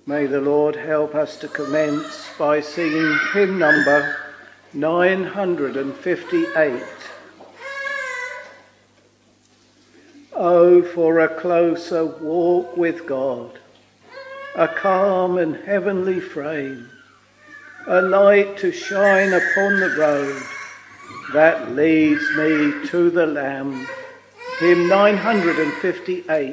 May the Lord help us to commence by singing hymn number 958. Oh, for a closer walk with God, a calm and heavenly frame, a light to shine upon the road that leads me to the Lamb. Hymn 958.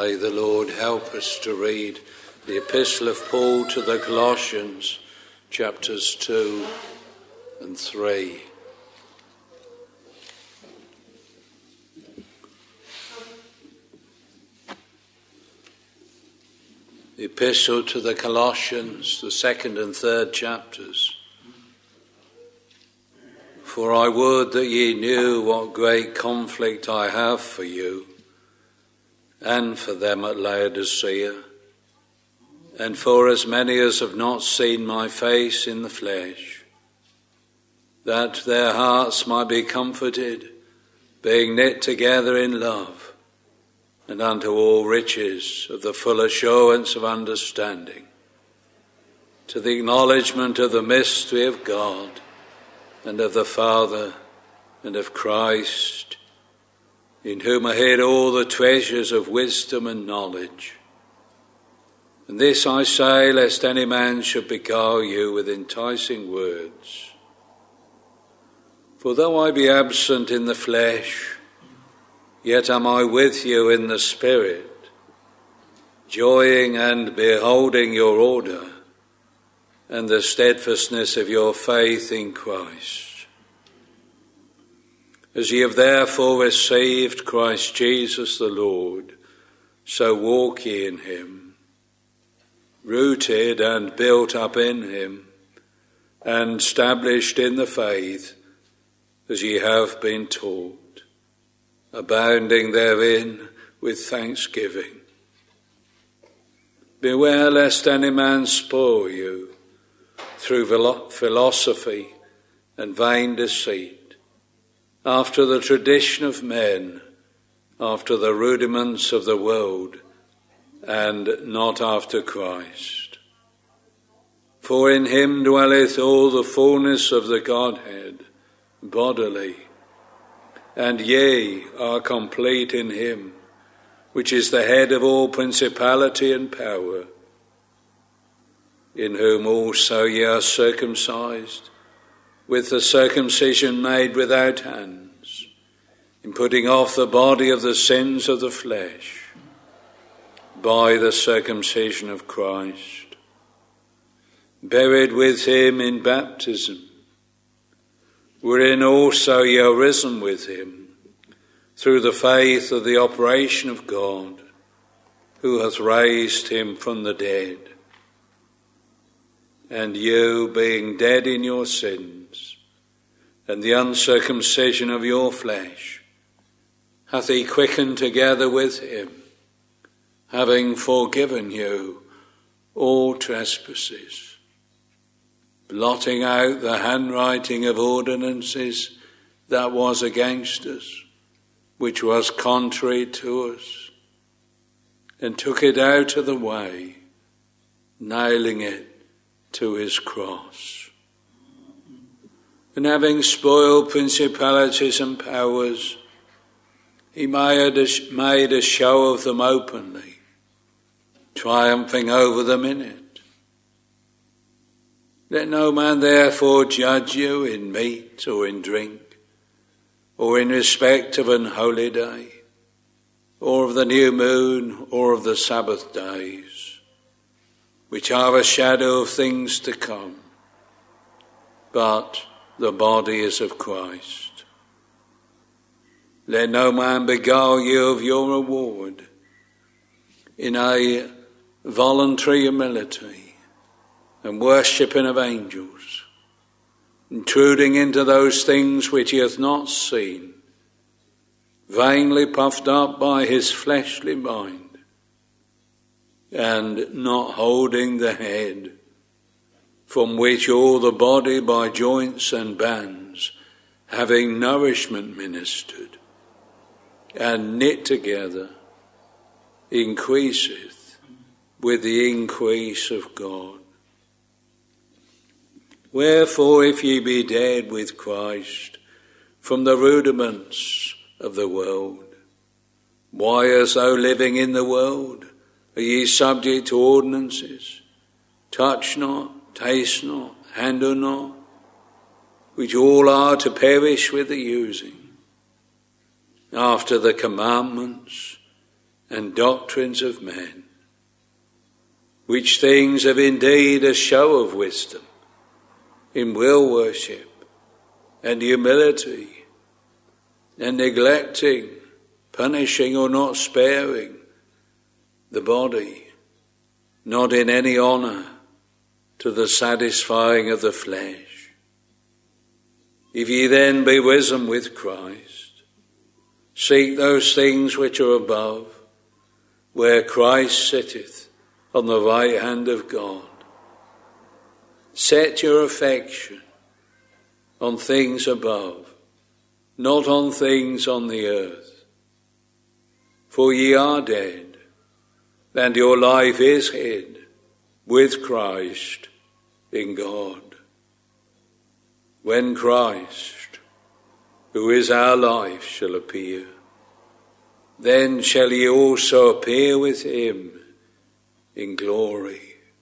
May the Lord help us to read the Epistle of Paul to the Colossians, chapters 2 and 3. The Epistle to the Colossians, the second and third chapters. For I would that ye knew what great conflict I have for you, and for them at Laodicea, and for as many as have not seen my face in the flesh, that their hearts might be comforted, being knit together in love, and unto all riches of the full assurance of understanding, to the acknowledgement of the mystery of God, and of the Father, and of Christ, in whom are hid all the treasures of wisdom and knowledge. And this I say, lest any man should beguile you with enticing words. For though I be absent in the flesh, yet am I with you in the Spirit, joying and beholding your order, and the steadfastness of your faith in Christ. As ye have therefore received Christ Jesus the Lord, so walk ye in him, rooted and built up in him, and established in the faith as ye have been taught, abounding therein with thanksgiving. Beware lest any man spoil you through philosophy and vain deceit, after the tradition of men, after the rudiments of the world, and not after Christ. For in him dwelleth all the fullness of the Godhead, bodily, and ye are complete in him, which is the head of all principality and power, in whom also ye are circumcised, with the circumcision made without hands, in putting off the body of the sins of the flesh, by the circumcision of Christ, buried with him in baptism, wherein also ye are risen with him, through the faith of the operation of God, who hath raised him from the dead. And you, being dead in your sins, and the uncircumcision of your flesh, hath he quickened together with him, having forgiven you all trespasses, blotting out the handwriting of ordinances that was against us, which was contrary to us, and took it out of the way, nailing it to his cross. And having spoiled principalities and powers, he made a show of them openly, triumphing over them in it. Let no man therefore judge you in meat or in drink, or in respect of an holy day, or of the new moon, or of the Sabbath days, which are a shadow of things to come, but the body is of Christ. Let no man beguile you of your reward in a voluntary humility and worshipping of angels, intruding into those things which he hath not seen, vainly puffed up by his fleshly mind, and not holding the head, from which all the body by joints and bands, having nourishment ministered, and knit together, increaseth with the increase of God. Wherefore, if ye be dead with Christ from the rudiments of the world, why, as though living in the world, are ye subject to ordinances? Touch not, taste not, handle not, which all are to perish with the using, after the commandments and doctrines of men, which things have indeed a show of wisdom, in will worship and humility, and neglecting, punishing or not sparing the body, not in any honour to the satisfying of the flesh. If ye then be risen with Christ, seek those things which are above, where Christ sitteth on the right hand of God. Set your affection on things above, not on things on the earth. For ye are dead, and your life is hid with Christ in God. When Christ, who is our life, shall appear, then shall ye also appear with him in glory.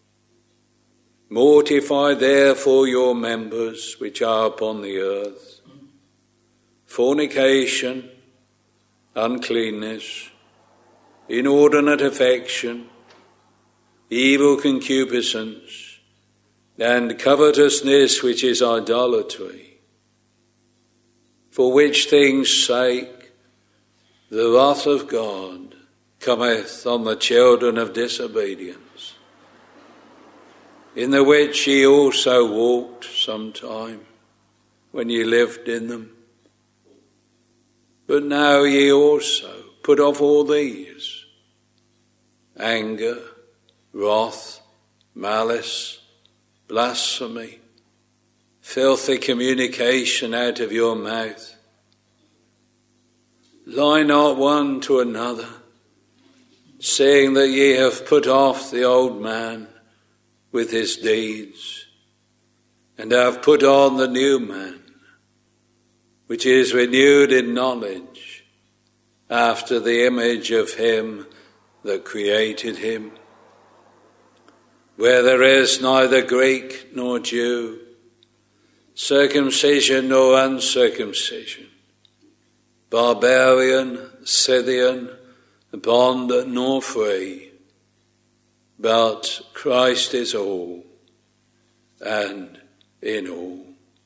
Mortify therefore your members which are upon the earth: fornication, uncleanness, inordinate affection, evil concupiscence, and covetousness, which is idolatry. For which things' sake the wrath of God cometh on the children of disobedience, in the which ye also walked sometime, when ye lived in them. But now ye also put off all these: anger, wrath, malice, blasphemy, filthy communication out of your mouth. Lie not one to another, seeing that ye have put off the old man with his deeds, and have put on the new man, which is renewed in knowledge, after the image of him that created him, where there is neither Greek nor Jew, circumcision nor uncircumcision, barbarian, Scythian, bond nor free, but Christ is all, and in all.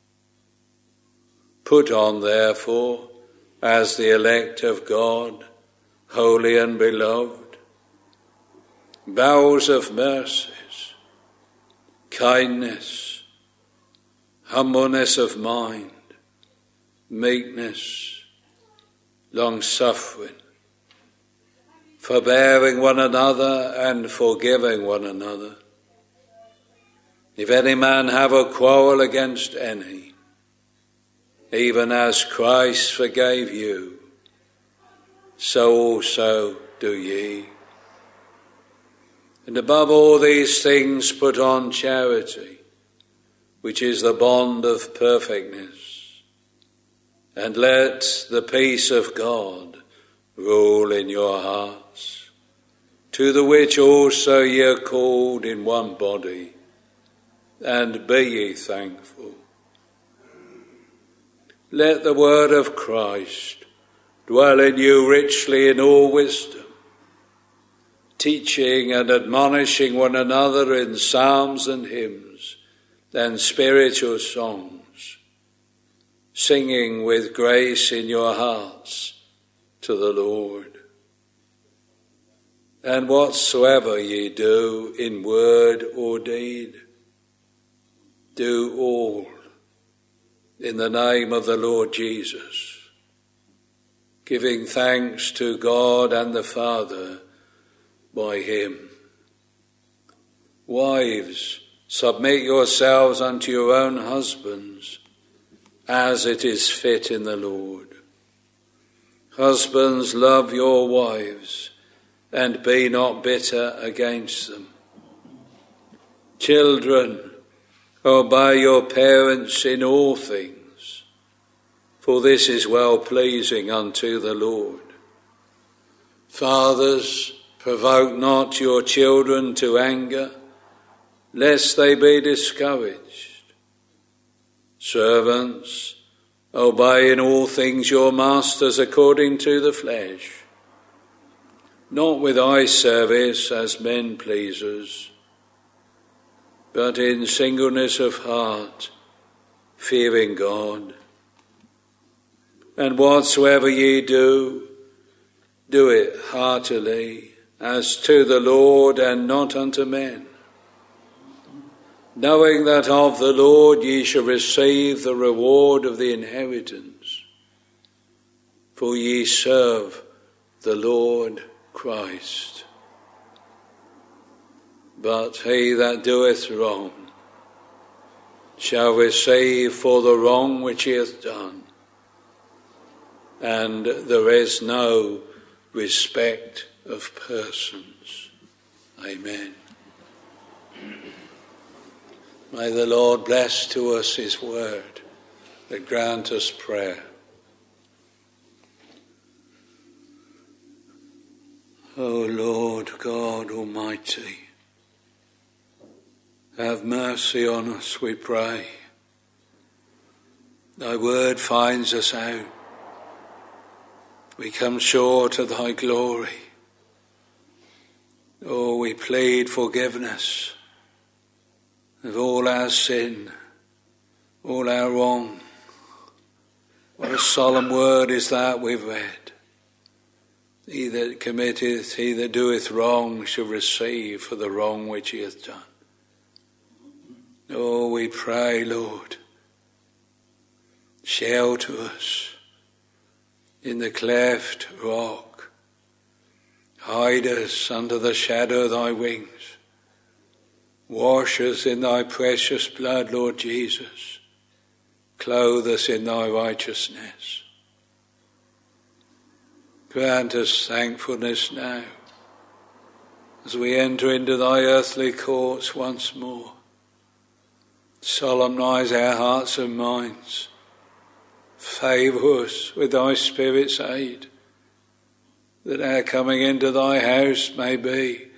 Put on, therefore, as the elect of God, holy and beloved, bowels of mercies, kindness, humbleness of mind, meekness, long-suffering, forbearing one another and forgiving one another. If any man have a quarrel against any, even as Christ forgave you, so also do ye. And above all these things put on charity, which is the bond of perfectness. And let the peace of God rule in your hearts, to the which also ye are called in one body, and be ye thankful. Let the word of Christ dwell in you richly in all wisdom, teaching and admonishing one another in psalms and hymns and spiritual songs, singing with grace in your hearts to the Lord. And whatsoever ye do in word or deed, do all in the name of the Lord Jesus, giving thanks to God and the Father by him. Wives, submit yourselves unto your own husbands, as it is fit in the Lord. Husbands, love your wives, and be not bitter against them. Children, obey your parents in all things, for this is well-pleasing unto the Lord. Fathers, provoke not your children to anger, lest they be discouraged. Servants, obey in all things your masters according to the flesh, not with eye service as men pleasers, but in singleness of heart, fearing God. And whatsoever ye do, do it heartily, as to the Lord and not unto men, knowing that of the Lord ye shall receive the reward of the inheritance, for ye serve the Lord Christ. But he that doeth wrong shall receive for the wrong which he hath done, and there is no respect of persons. Amen. May the Lord bless to us his word, and grant us prayer. O Lord God Almighty, have mercy on us, we pray. Thy word finds us out. We come short of thy glory. Oh, we plead forgiveness of all our sin, all our wrong. What a solemn word is that we've read. He that committeth, he that doeth wrong shall receive for the wrong which he hath done. Oh, we pray, Lord, shelter us in the cleft rock. Hide us under the shadow of thy wings. Wash us in thy precious blood, Lord Jesus. Clothe us in thy righteousness. Grant us thankfulness now as we enter into thy earthly courts once more. Solemnize our hearts and minds. Favour us with thy Spirit's aid, that our coming into thy house may be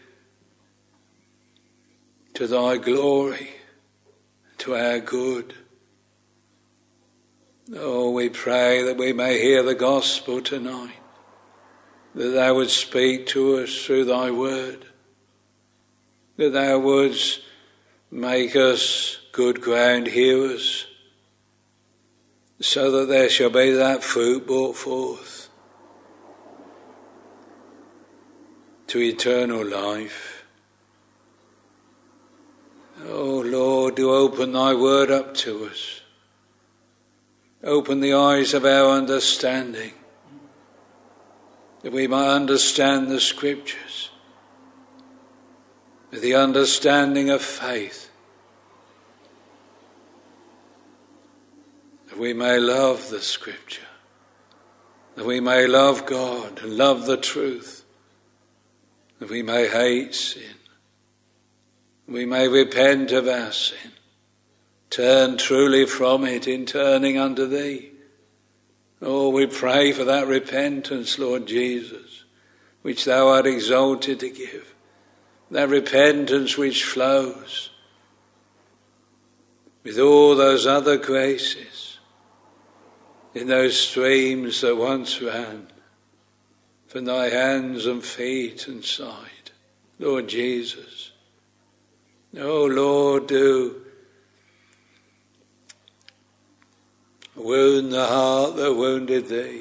to thy glory, to our good. Oh, we pray that we may hear the gospel tonight, that thou wouldst speak to us through thy word, that thou wouldst make us good ground hearers, so that there shall be that fruit brought forth to eternal life. Oh Lord, do open thy word up to us. Open the eyes of our understanding, that we might understand the Scriptures with the understanding of faith, that we may love the Scripture, that we may love God and love the truth, that we may hate sin, we may repent of our sin, turn truly from it in turning unto thee. Oh, we pray for that repentance, Lord Jesus, which thou art exalted to give, that repentance which flows with all those other graces in those streams that once ran from thy hands and feet and side, Lord Jesus. Oh Lord, do wound the heart that wounded thee.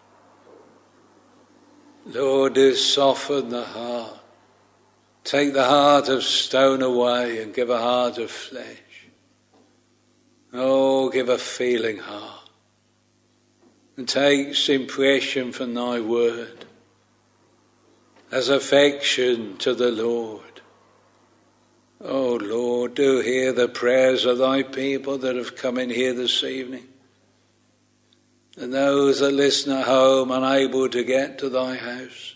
Lord, do soften the heart. Take the heart of stone away and give a heart of flesh. Oh, give a feeling heart. And take impression from thy word as affection to the Lord. Oh Lord, do hear the prayers of thy people that have come in here this evening, and those that listen at home unable to get to thy house.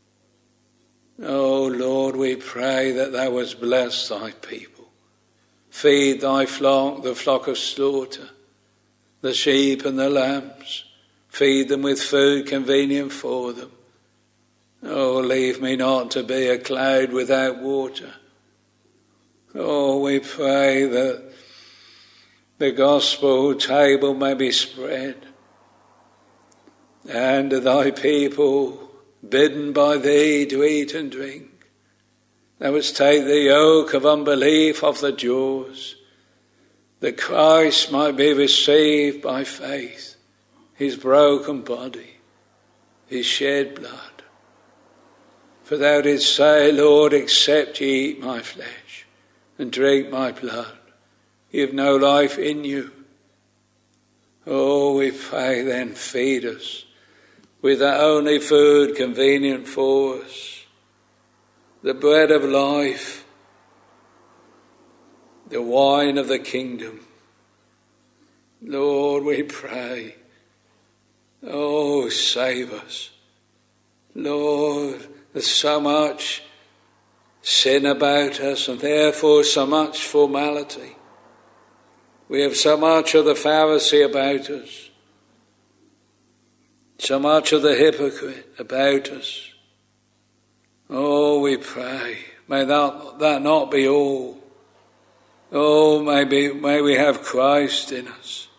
Oh Lord, we pray that thou wouldst bless thy people. Feed thy flock, the flock of slaughter, the sheep and the lambs. Feed them with food convenient for them. Oh, leave me not to be a cloud without water. Oh, we pray that the gospel table may be spread, and thy people bidden by thee to eat and drink. Thou wouldst take the yoke of unbelief off the jaws, that Christ might be received by faith, his broken body, his shed blood. For thou didst say, Lord, except ye eat my flesh and drink my blood, ye have no life in you. Oh, we pray then, feed us with that only food convenient for us, the bread of life, the wine of the kingdom. Lord, we pray, oh, save us. Lord, there's so much sin about us and therefore so much formality. We have so much of the Pharisee about us, so much of the hypocrite about us. Oh, we pray, may that not be all. Oh, may we have Christ in us.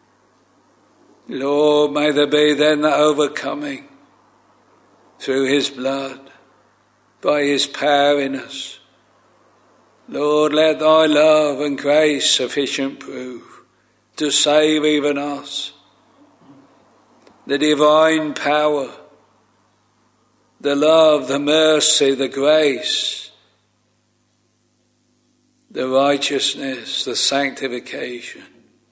Lord, may there be then the overcoming through his blood, by his power in us. Lord, let thy love and grace sufficient prove to save even us. The divine power, the love, the mercy, the grace, the righteousness, the sanctification.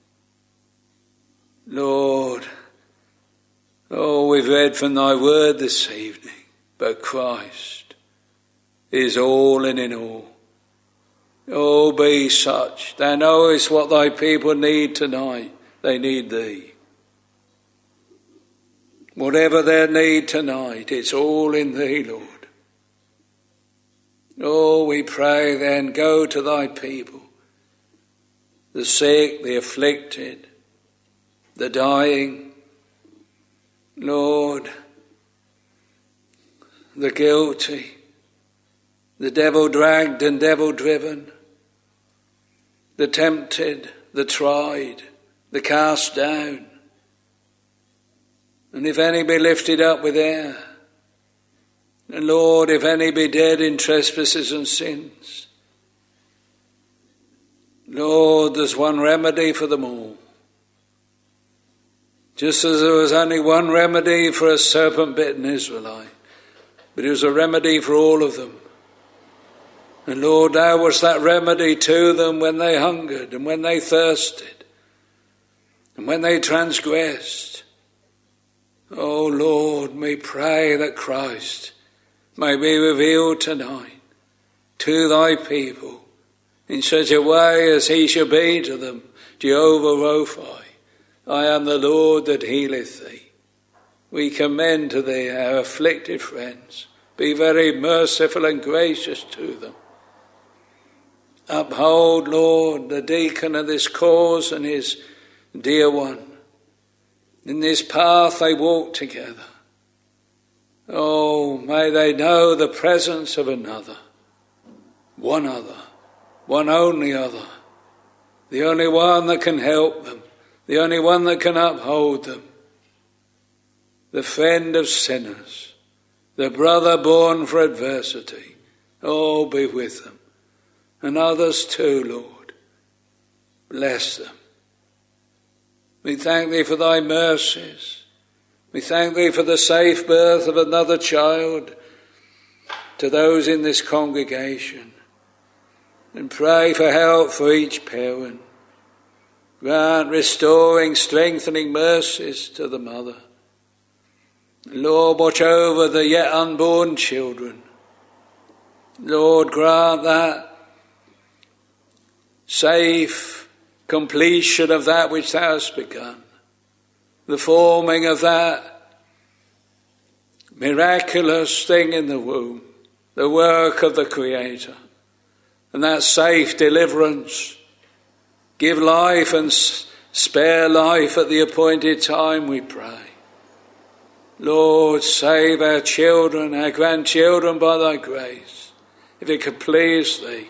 Lord, oh, we've read from thy word this evening, but Christ is all and in all. Oh, be such. Thou knowest what thy people need tonight. They need thee. Whatever their need tonight, it's all in thee, Lord. Oh, we pray then, go to thy people, the sick, the afflicted, the dying, Lord, the guilty, the devil-dragged and devil-driven, the tempted, the tried, the cast down. And if any be lifted up with air, and Lord, if any be dead in trespasses and sins, Lord, there's one remedy for them all. Just as there was only one remedy for a serpent-bitten Israelite, but it was a remedy for all of them. And Lord, thou wast that remedy to them when they hungered and when they thirsted and when they transgressed. Oh Lord, we pray that Christ may be revealed tonight to thy people in such a way as he shall be to them, Jehovah Rophi, I am the Lord that healeth thee. We commend to thee our afflicted friends. Be very merciful and gracious to them. Uphold, Lord, the deacon of this cause and his dear one. In this path they walk together. Oh, may they know the presence of another, one only other, the only one that can help them, the only one that can uphold them, the friend of sinners, the brother born for adversity. Oh, be with them. And others too, Lord. Bless them. We thank thee for thy mercies. We thank thee for the safe birth of another child to those in this congregation. And pray for help for each parent. Grant restoring, strengthening mercies to the mother. Lord, watch over the yet unborn children. Lord, grant that safe completion of that which thou hast begun, the forming of that miraculous thing in the womb, the work of the Creator, and that safe deliverance. Give life and spare life at the appointed time, we pray. Lord, save our children, our grandchildren by thy grace, if it could please thee.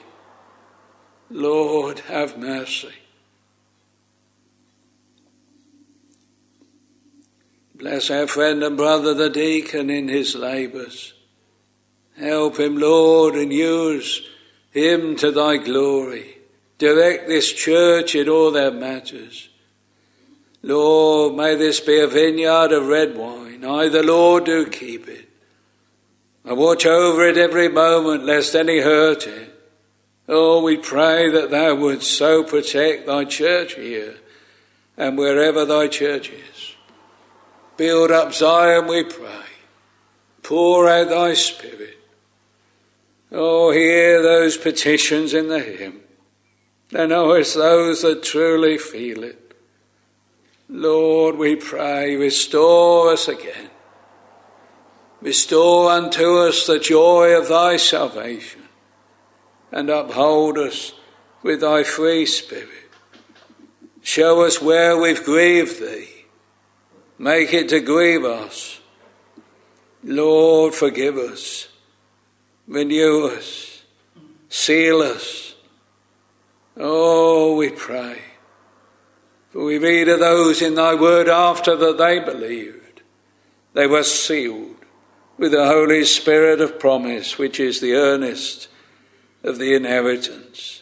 Lord, have mercy. Bless our friend and brother the deacon in his labours. Help him, Lord, and use him to thy glory. Direct this church in all their matters. Lord, may this be a vineyard of red wine. I, the Lord, do keep it. I watch over it every moment, lest any hurt it. Oh, we pray that thou wouldst so protect thy church here and wherever thy church is. Build up Zion, we pray. Pour out thy Spirit. Oh, hear those petitions in the hymn. Thou knowest those that truly feel it. Lord, we pray, restore us again. Restore unto us the joy of thy salvation, and uphold us with thy free Spirit. Show us where we've grieved thee. Make it to grieve us. Lord, forgive us. Renew us. Seal us. Oh, we pray. For we read of those in thy word after that they believed. They were sealed with the Holy Spirit of promise, which is the earnest of the inheritance.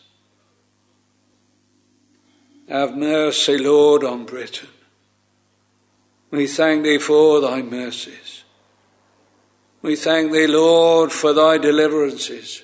Have mercy, Lord, on Britain. We thank thee for thy mercies. We thank thee, Lord, for thy deliverances.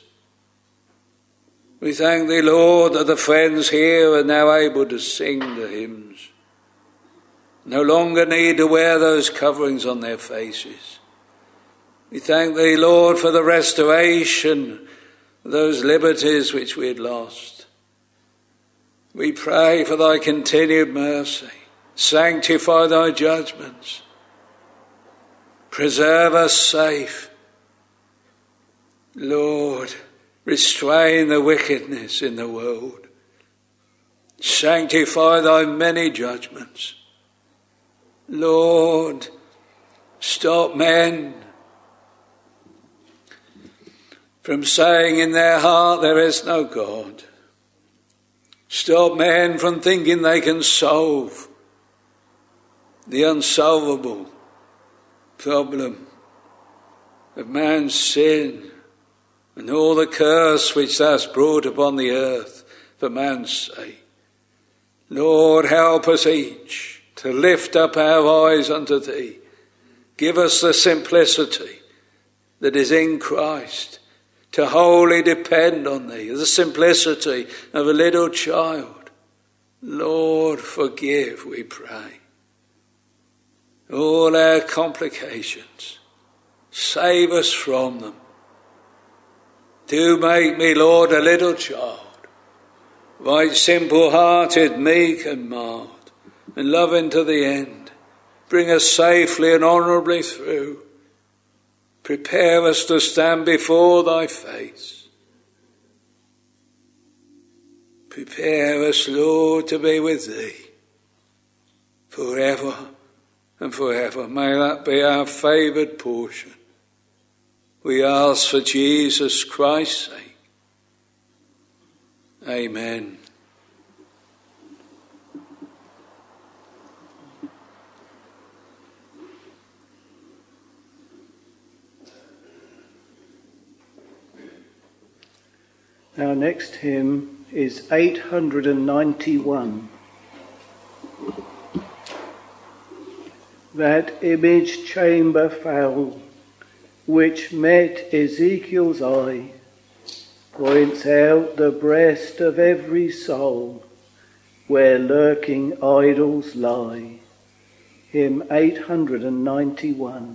We thank thee, Lord, that the friends here are now able to sing the hymns. No longer need to wear those coverings on their faces. We thank thee, Lord, for the restoration of those liberties which we had lost. We pray for thy continued mercy. Sanctify thy judgments. Preserve us safe. Lord, restrain the wickedness in the world. Sanctify thy many judgments. Lord, stop men from saying in their heart there is no God. Stop men from thinking they can solve the unsolvable problem of man's sin and all the curse which thou hast brought upon the earth for man's sake. Lord, help us each to lift up our eyes unto thee. Give us the simplicity that is in Christ, to wholly depend on thee, the simplicity of a little child. Lord, forgive, we pray, all our complications. Save us from them. Do make me, Lord, a little child, right simple-hearted, meek and mild, and loving to the end. Bring us safely and honourably through. Prepare us to stand before thy face. Prepare us, Lord, to be with thee forever and forever. May that be our favoured portion. We ask for Jesus Christ's sake. Amen. Our next hymn is 891. That image chamber foul, which met Ezekiel's eye, points out the breast of every soul, where lurking idols lie. Hymn 891.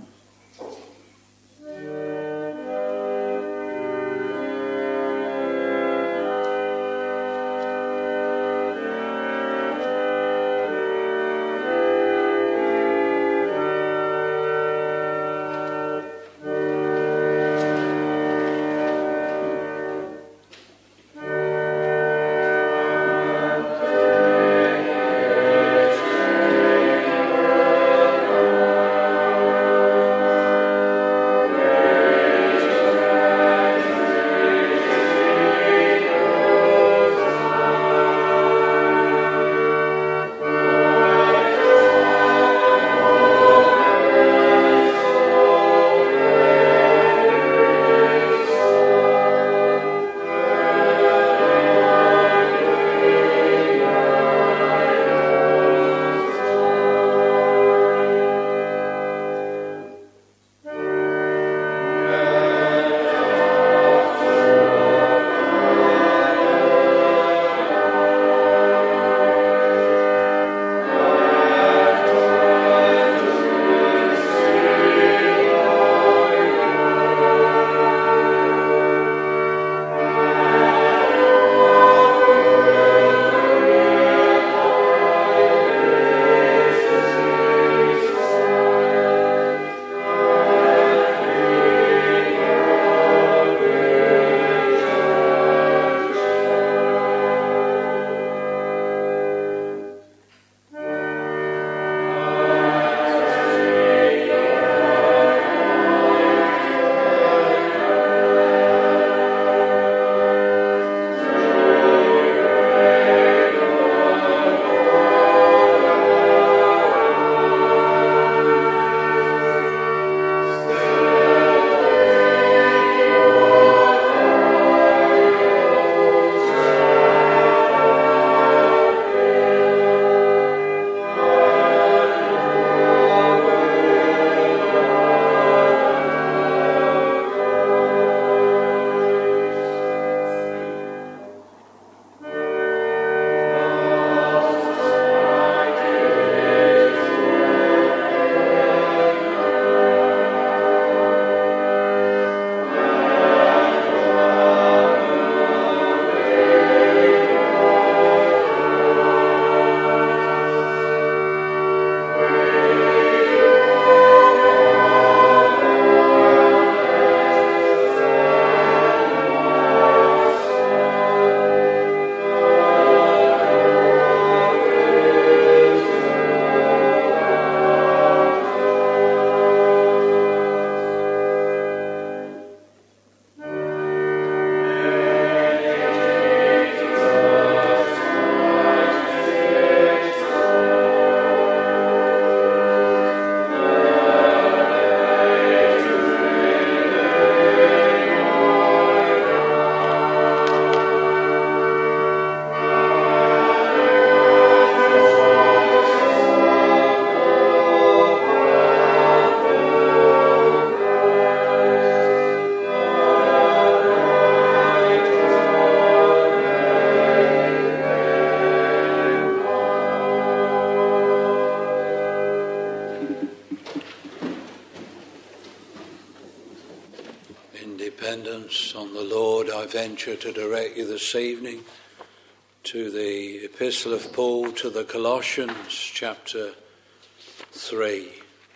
dependence on the Lord, I venture to direct you this evening to the Epistle of Paul to the Colossians, chapter 3.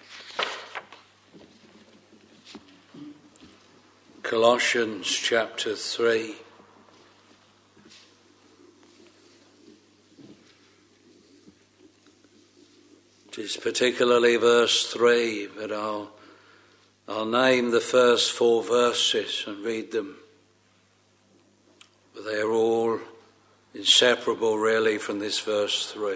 Colossians, chapter 3. It is particularly verse 3, but I'll name the first 4 verses and read them. But they are all inseparable really from this verse 3.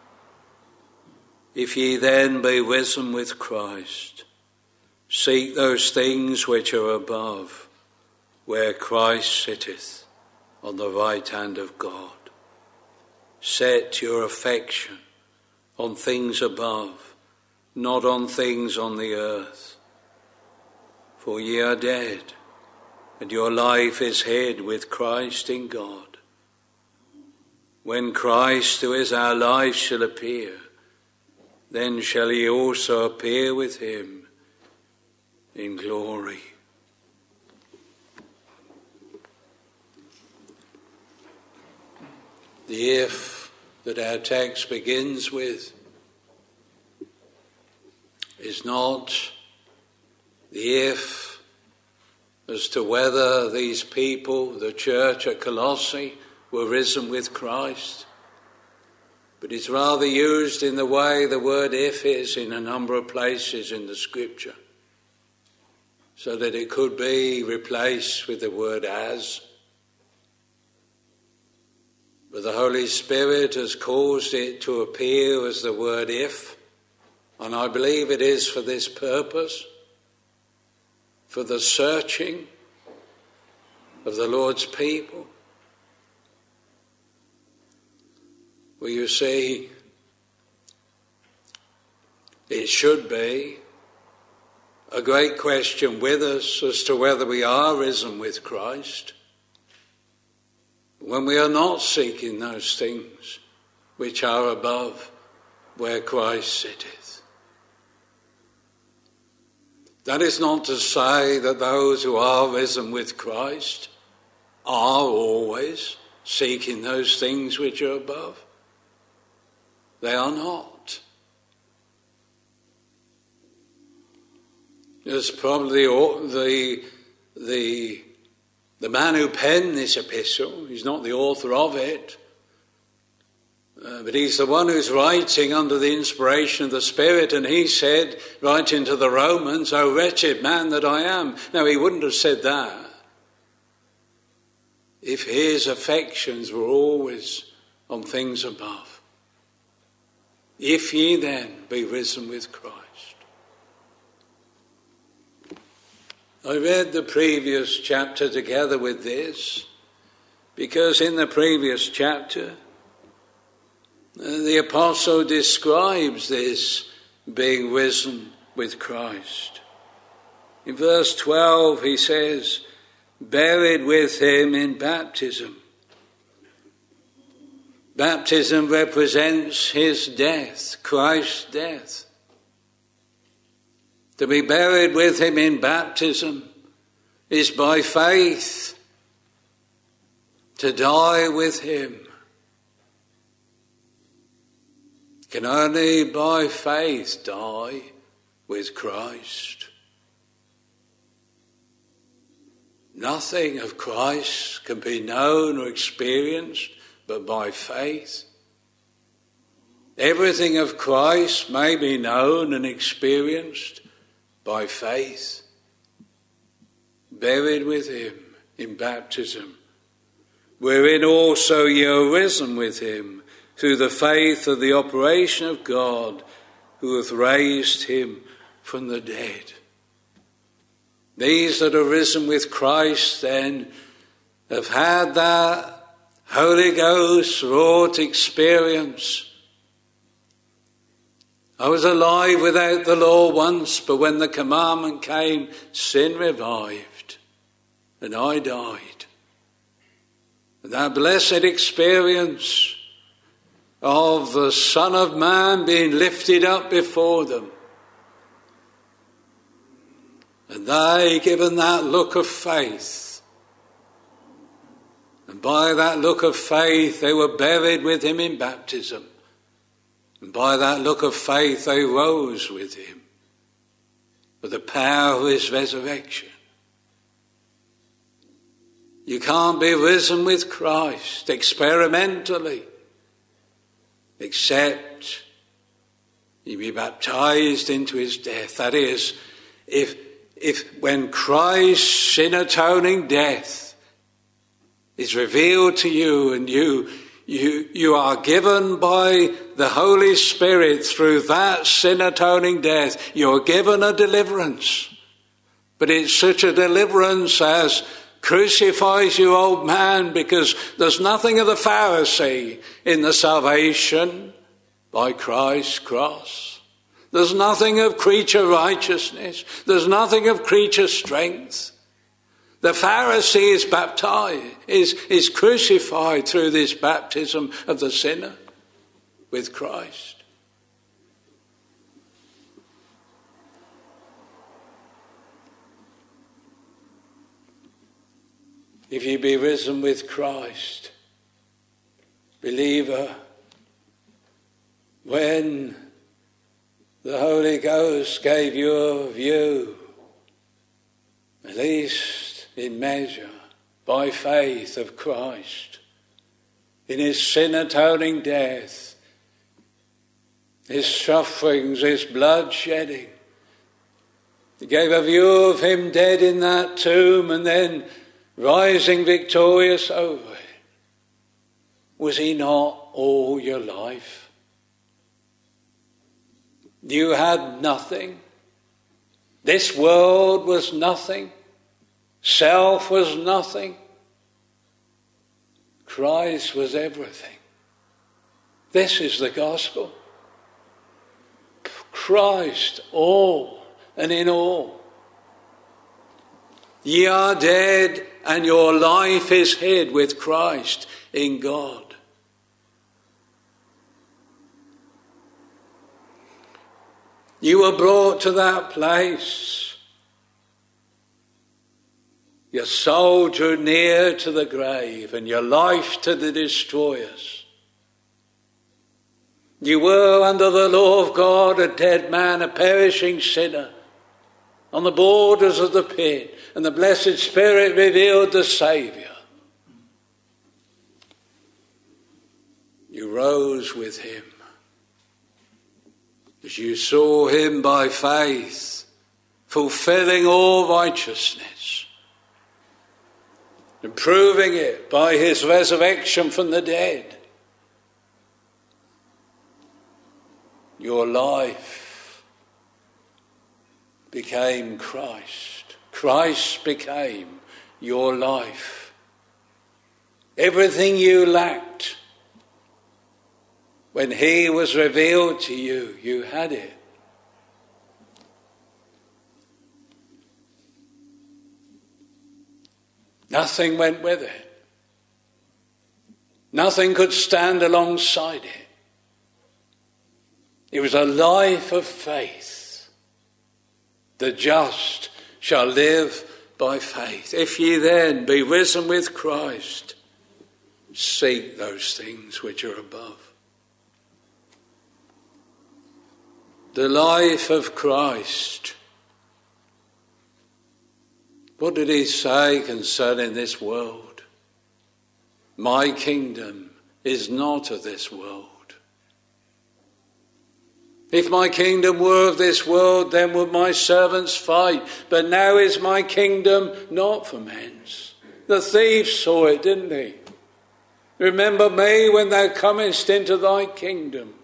If ye then be risen with Christ, seek those things which are above, where Christ sitteth on the right hand of God. Set your affection on things above, not on things on the earth. For ye are dead, and your life is hid with Christ in God. When Christ, who is our life, shall appear, then shall ye also appear with him in glory. The if that our text begins with is not the if as to whether these people, the church at Colossae, were risen with Christ, but it's rather used in the way the word if is in a number of places in the scripture, so that it could be replaced with the word as. But the Holy Spirit has caused it to appear as the word if, and I believe it is for this purpose, for the searching of the Lord's people. Well, you see, it should be a great question with us as to whether we are risen with Christ, when we are not seeking those things which are above, where Christ sitteth. That is not to say that those who are risen with Christ are always seeking those things which are above. They are not. There's probably the man who penned this epistle. He's not the author of it, but he's the one who's writing under the inspiration of the Spirit, and he said, writing to the Romans, "O wretched man that I am." Now, he wouldn't have said that if his affections were always on things above. If ye then be risen with Christ. I read the previous chapter together with this, because in the previous chapter, the apostle describes this being risen with Christ. In verse 12 he says, buried with him in baptism. Baptism represents his death, Christ's death. To be buried with him in baptism is by faith to die with him. Can only by faith die with Christ. Nothing of Christ can be known or experienced but by faith. Everything of Christ may be known and experienced by faith. Buried with him in baptism, wherein also ye are risen with him, through the faith of the operation of God, who hath raised him from the dead. These that are risen with Christ then have had that Holy Ghost wrought experience. I was alive without the law once, but when the commandment came, sin revived, and I died. And that blessed experience of the Son of Man being lifted up before them, and And they, given that look of faith, and by that look of faith they were buried with him in baptism. And by that look of faith they rose with him with the power of his resurrection. You can't be risen with Christ experimentally except you be baptized into his death. That is, if when Christ's sin atoning death is revealed to you and you are given by the Holy Spirit through that sin atoning death, you're given a deliverance. But it's such a deliverance as crucifies you, old man, because there's nothing of the Pharisee in the salvation by Christ's cross. There's nothing of creature righteousness. There's nothing of creature strength. The Pharisee is baptized, is crucified through this baptism of the sinner with Christ. If you be risen with Christ, believer, when the Holy Ghost gave you a view, at least in measure, by faith of Christ, in his sin-atoning death, his sufferings, his blood shedding, he gave a view of him dead in that tomb and then rising victorious over it. Was he not all your life? You had nothing. This world was nothing. Self was nothing. Christ was everything. This is the gospel. Christ, all and in all. Ye are dead, and your life is hid with Christ in God. You were brought to that place. Your soul drew near to the grave, and your life to the destroyers. You were under the law of God, a dead man, a perishing sinner, on the borders of the pit, and the blessed Spirit revealed the Saviour. You rose with him as you saw him by faith, fulfilling all righteousness, and proving it by his resurrection from the dead. Your life became Christ. Christ became your life. Everything you lacked, when he was revealed to you, you had it. Nothing went with it. Nothing could stand alongside it. It was a life of faith. The just shall live by faith. If ye then be risen with Christ, seek those things which are above. The life of Christ. What did he say concerning this world? My kingdom is not of this world. If my kingdom were of this world, then would my servants fight. But now is my kingdom not for men's. The thief saw it, didn't he? Remember me when thou comest into thy kingdom.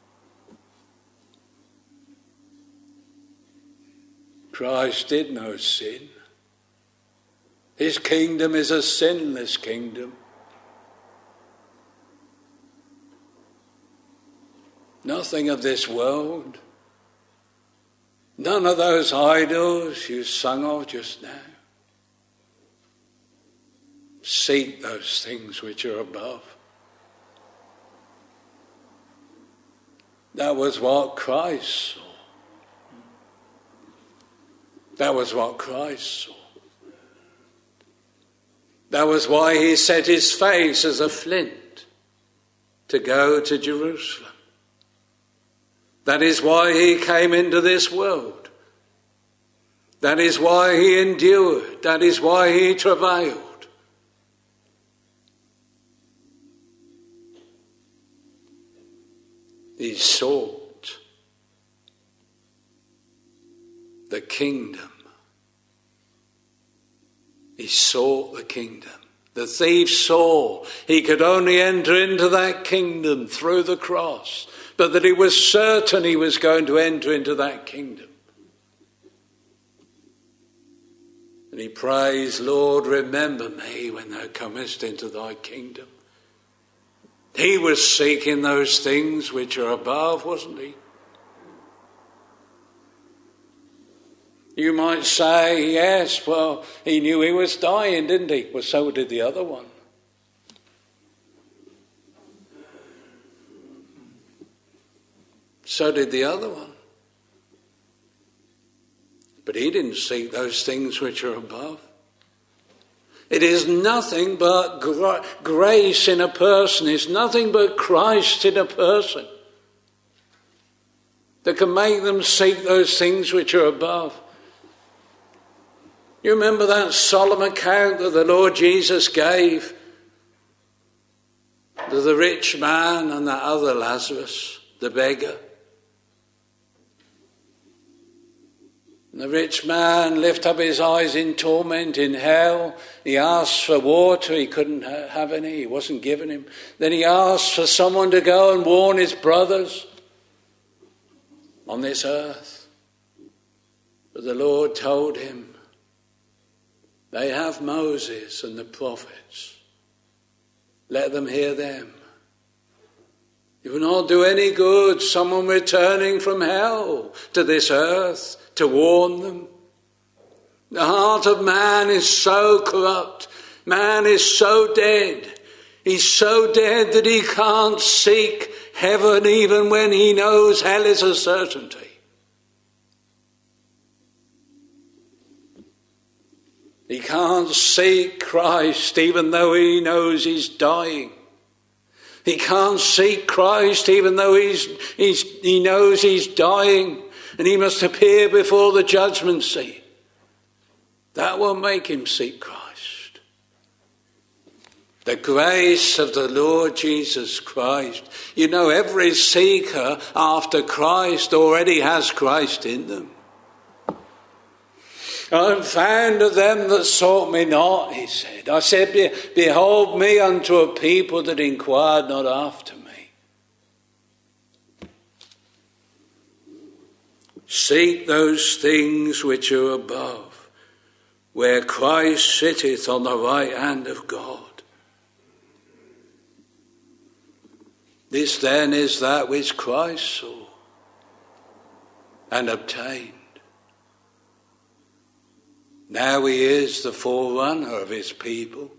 Christ did no sin. His kingdom is a sinless kingdom. Nothing of this world. None of those idols you sung of just now. Seek those things which are above. That was what Christ saw. That was what Christ saw. That was why he set his face as a flint to go to Jerusalem. That is why he came into this world. That is why he endured. That is why he travailed. He sought the kingdom. He sought the kingdom. The thief saw he could only enter into that kingdom through the cross, but that he was certain he was going to enter into that kingdom. And he prays, Lord, remember me when thou comest into thy kingdom. He was seeking those things which are above, wasn't he? You might say, yes, well, he knew he was dying, didn't he? Well, so did the other one. So did the other one. But he didn't seek those things which are above. It is nothing but grace in a person. It's nothing but Christ in a person that can make them seek those things which are above. You remember that solemn account that the Lord Jesus gave to the rich man and that other Lazarus, the beggar? And the rich man lifted up his eyes in torment in hell. He asked for water. He couldn't have any. He wasn't given him. Then he asked for someone to go and warn his brothers on this earth. But the Lord told him, they have Moses and the prophets. Let them hear them. It will not do any good someone returning from hell to this earth to warn them. The heart of man is so corrupt. Man is so dead. He's so dead that he can't seek heaven even when he knows hell is a certainty. He can't seek Christ even though he knows he's dying. He can't seek Christ even though he knows he's dying and he must appear before the judgment seat. That won't make him seek Christ. The grace of the Lord Jesus Christ. You know, every seeker after Christ already has Christ in them. I am found of them that sought me not, he said. I said, behold me unto a people that inquired not after me. Seek those things which are above, where Christ sitteth on the right hand of God. This then is that which Christ saw and obtained. Now he is the forerunner of his people.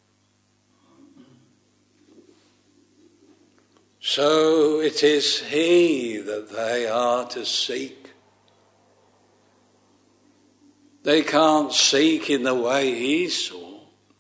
So it is he that they are to seek. They can't seek in the way he saw.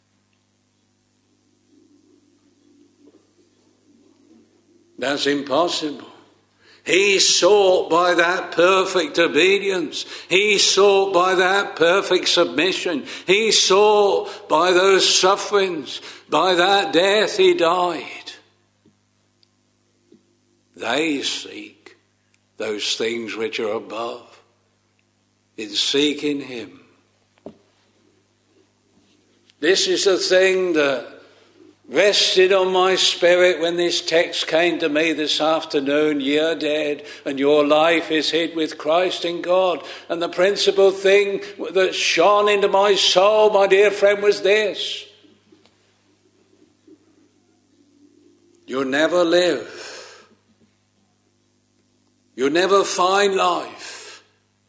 That's impossible. He sought by that perfect obedience. He sought by that perfect submission. He sought by those sufferings. By that death he died. They seek those things which are above in seeking him. This is the thing that rested on my spirit when this text came to me this afternoon. Ye are dead and your life is hid with Christ in God. And the principal thing that shone into my soul, my dear friend, was this. You'll never live. You'll never find life.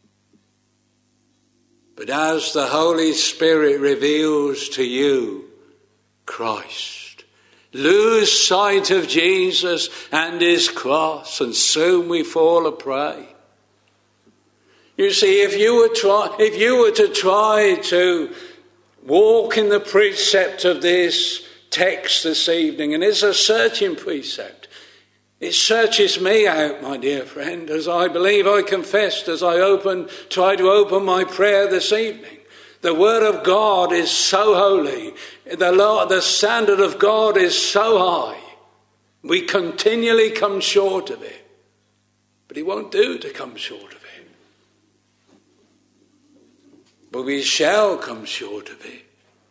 But as the Holy Spirit reveals to you Christ. Lose sight of Jesus and his cross, and soon we fall a prey. You see, if you were to try to walk in the precept of this text this evening, and it's a searching precept, it searches me out, my dear friend, as I believe I confessed as I try to open my prayer this evening. The Word of God is so holy. The standard of God is so high. We continually come short of it. But it won't do to come short of it. But we shall come short of it.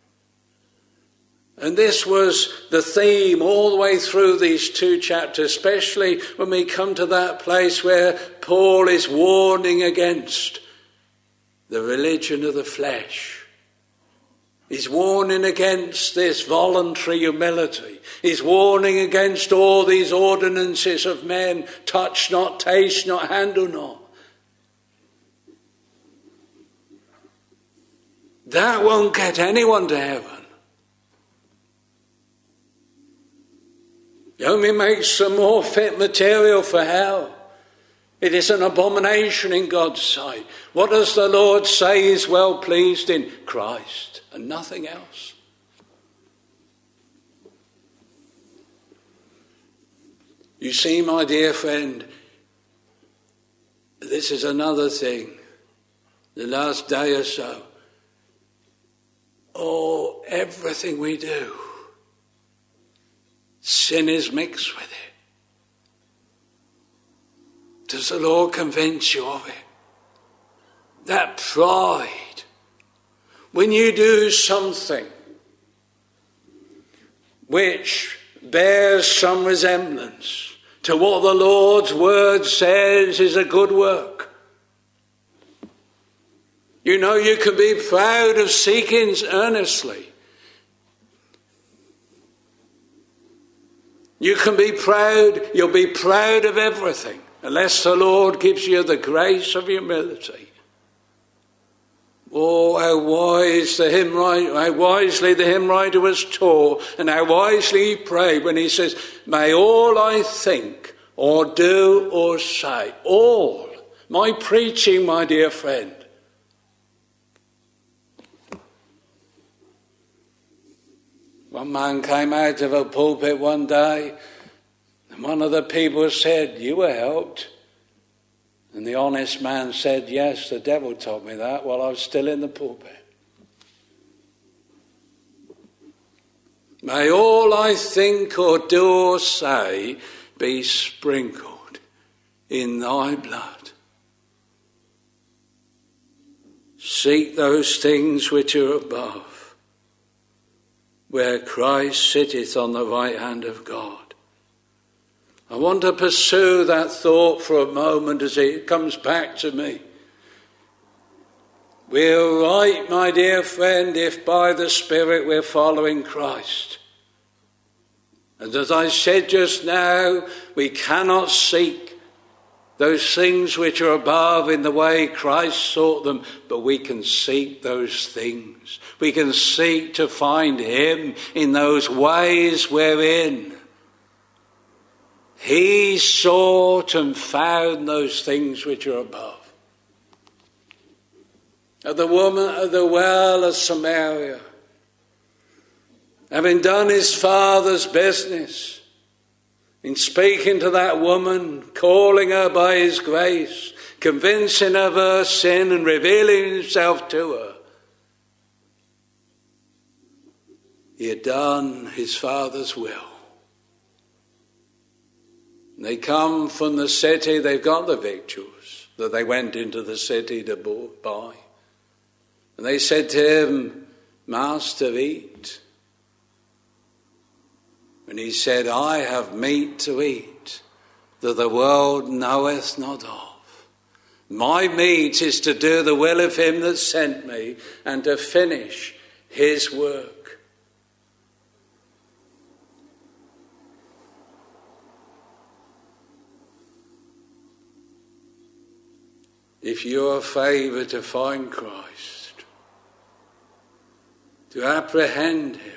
And this was the theme all the way through these 2 chapters, especially when we come to that place where Paul is warning against the religion of the flesh. He's warning against this voluntary humility. He's warning against all these ordinances of men, touch not, taste not, handle not. That won't get anyone to heaven. It only makes some more fit material for hell. It is an abomination in God's sight. What does the Lord say is well pleased in? Christ and nothing else. You see, my dear friend, this is another thing. The last day or so, everything we do, sin is mixed with it. Does the Lord convince you of it? That pride. When you do something which bears some resemblance to what the Lord's word says is a good work. You know, you can be proud of seeking earnestly. You can be proud, you'll be proud of everything, unless the Lord gives you the grace of humility. Oh, how wisely the hymn writer was taught, and how wisely he prayed when he says, may all I think or do or say, all, my preaching, my dear friend. One man came out of a pulpit one day, and one of the people said, you were helped. And the honest man said, yes, the devil told me that while I was still in the pulpit. May all I think or do or say be sprinkled in thy blood. Seek those things which are above, where Christ sitteth on the right hand of God. I want to pursue that thought for a moment as it comes back to me. We're right, my dear friend, if by the Spirit we're following Christ. And as I said just now, we cannot seek those things which are above in the way Christ sought them, but we can seek those things. We can seek to find him in those ways wherein he sought and found those things which are above. The woman at the well of Samaria, having done his father's business, in speaking to that woman, calling her by his grace, convincing her of her sin and revealing himself to her, he had done his father's will. They come from the city, they've got the victuals that they went into the city to buy. And they said to him, Master, eat. And he said, I have meat to eat that the world knoweth not of. My meat is to do the will of him that sent me and to finish his work. If you're favoured to find Christ, to apprehend him,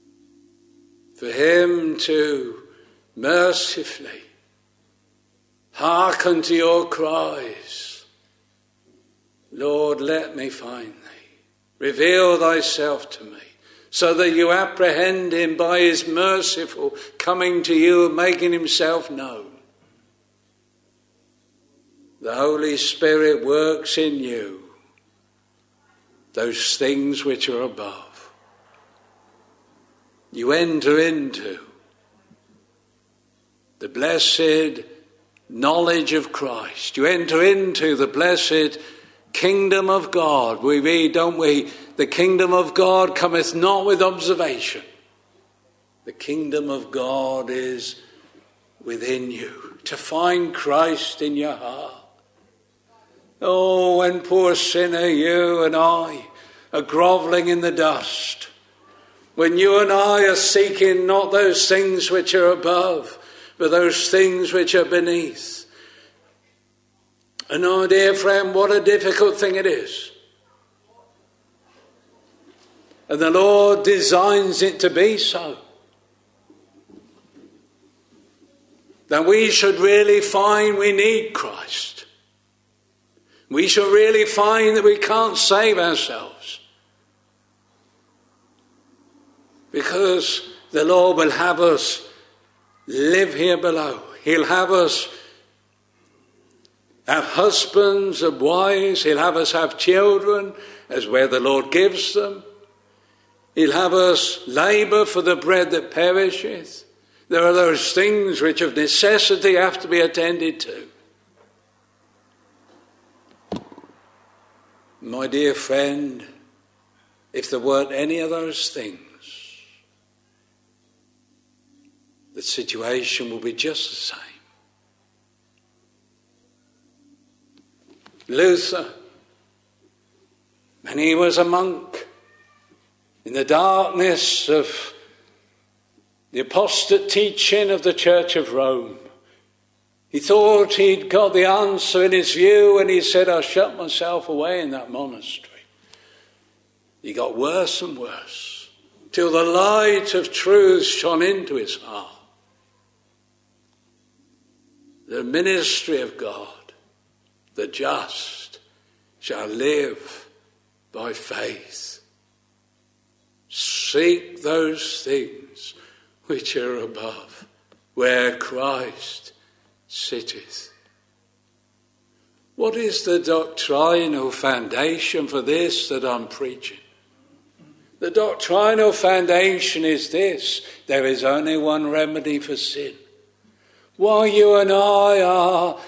for him to mercifully, Hearken to your cries. Lord, let me find thee. Reveal thyself to me, so that you apprehend him by his merciful coming to you and making himself known. The Holy Spirit works in you those things which are above. You enter into the blessed knowledge of Christ. You enter into the blessed kingdom of God. We read, don't we? The kingdom of God cometh not with observation. The kingdom of God is within you. To find Christ in your heart. Oh, when poor sinner, you and I are grovelling in the dust. When you and I are seeking not those things which are above, but those things which are beneath. And oh, dear friend, what a difficult thing it is. And the Lord designs it to be so. That we should really find we need Christ. We should really find that we can't save ourselves. Because the Lord will have us live here below. He'll have us have husbands and wives. He'll have us have children as where the Lord gives them. He'll have us labour for the bread that perisheth. There are those things which of necessity have to be attended to. My dear friend, if there weren't any of those things, the situation will be just the same. Luther, when he was a monk, in the darkness of the apostate teaching of the Church of Rome, he thought he'd got the answer in his view, and he said, I'll shut myself away in that monastery. He got worse and worse, till the light of truth shone into his heart. The ministry of God, the just, shall live by faith. Seek those things which are above, where Christ sitteth. What is the doctrinal foundation for this that I'm preaching? The doctrinal foundation is this: there is only one remedy for sin. While you and I are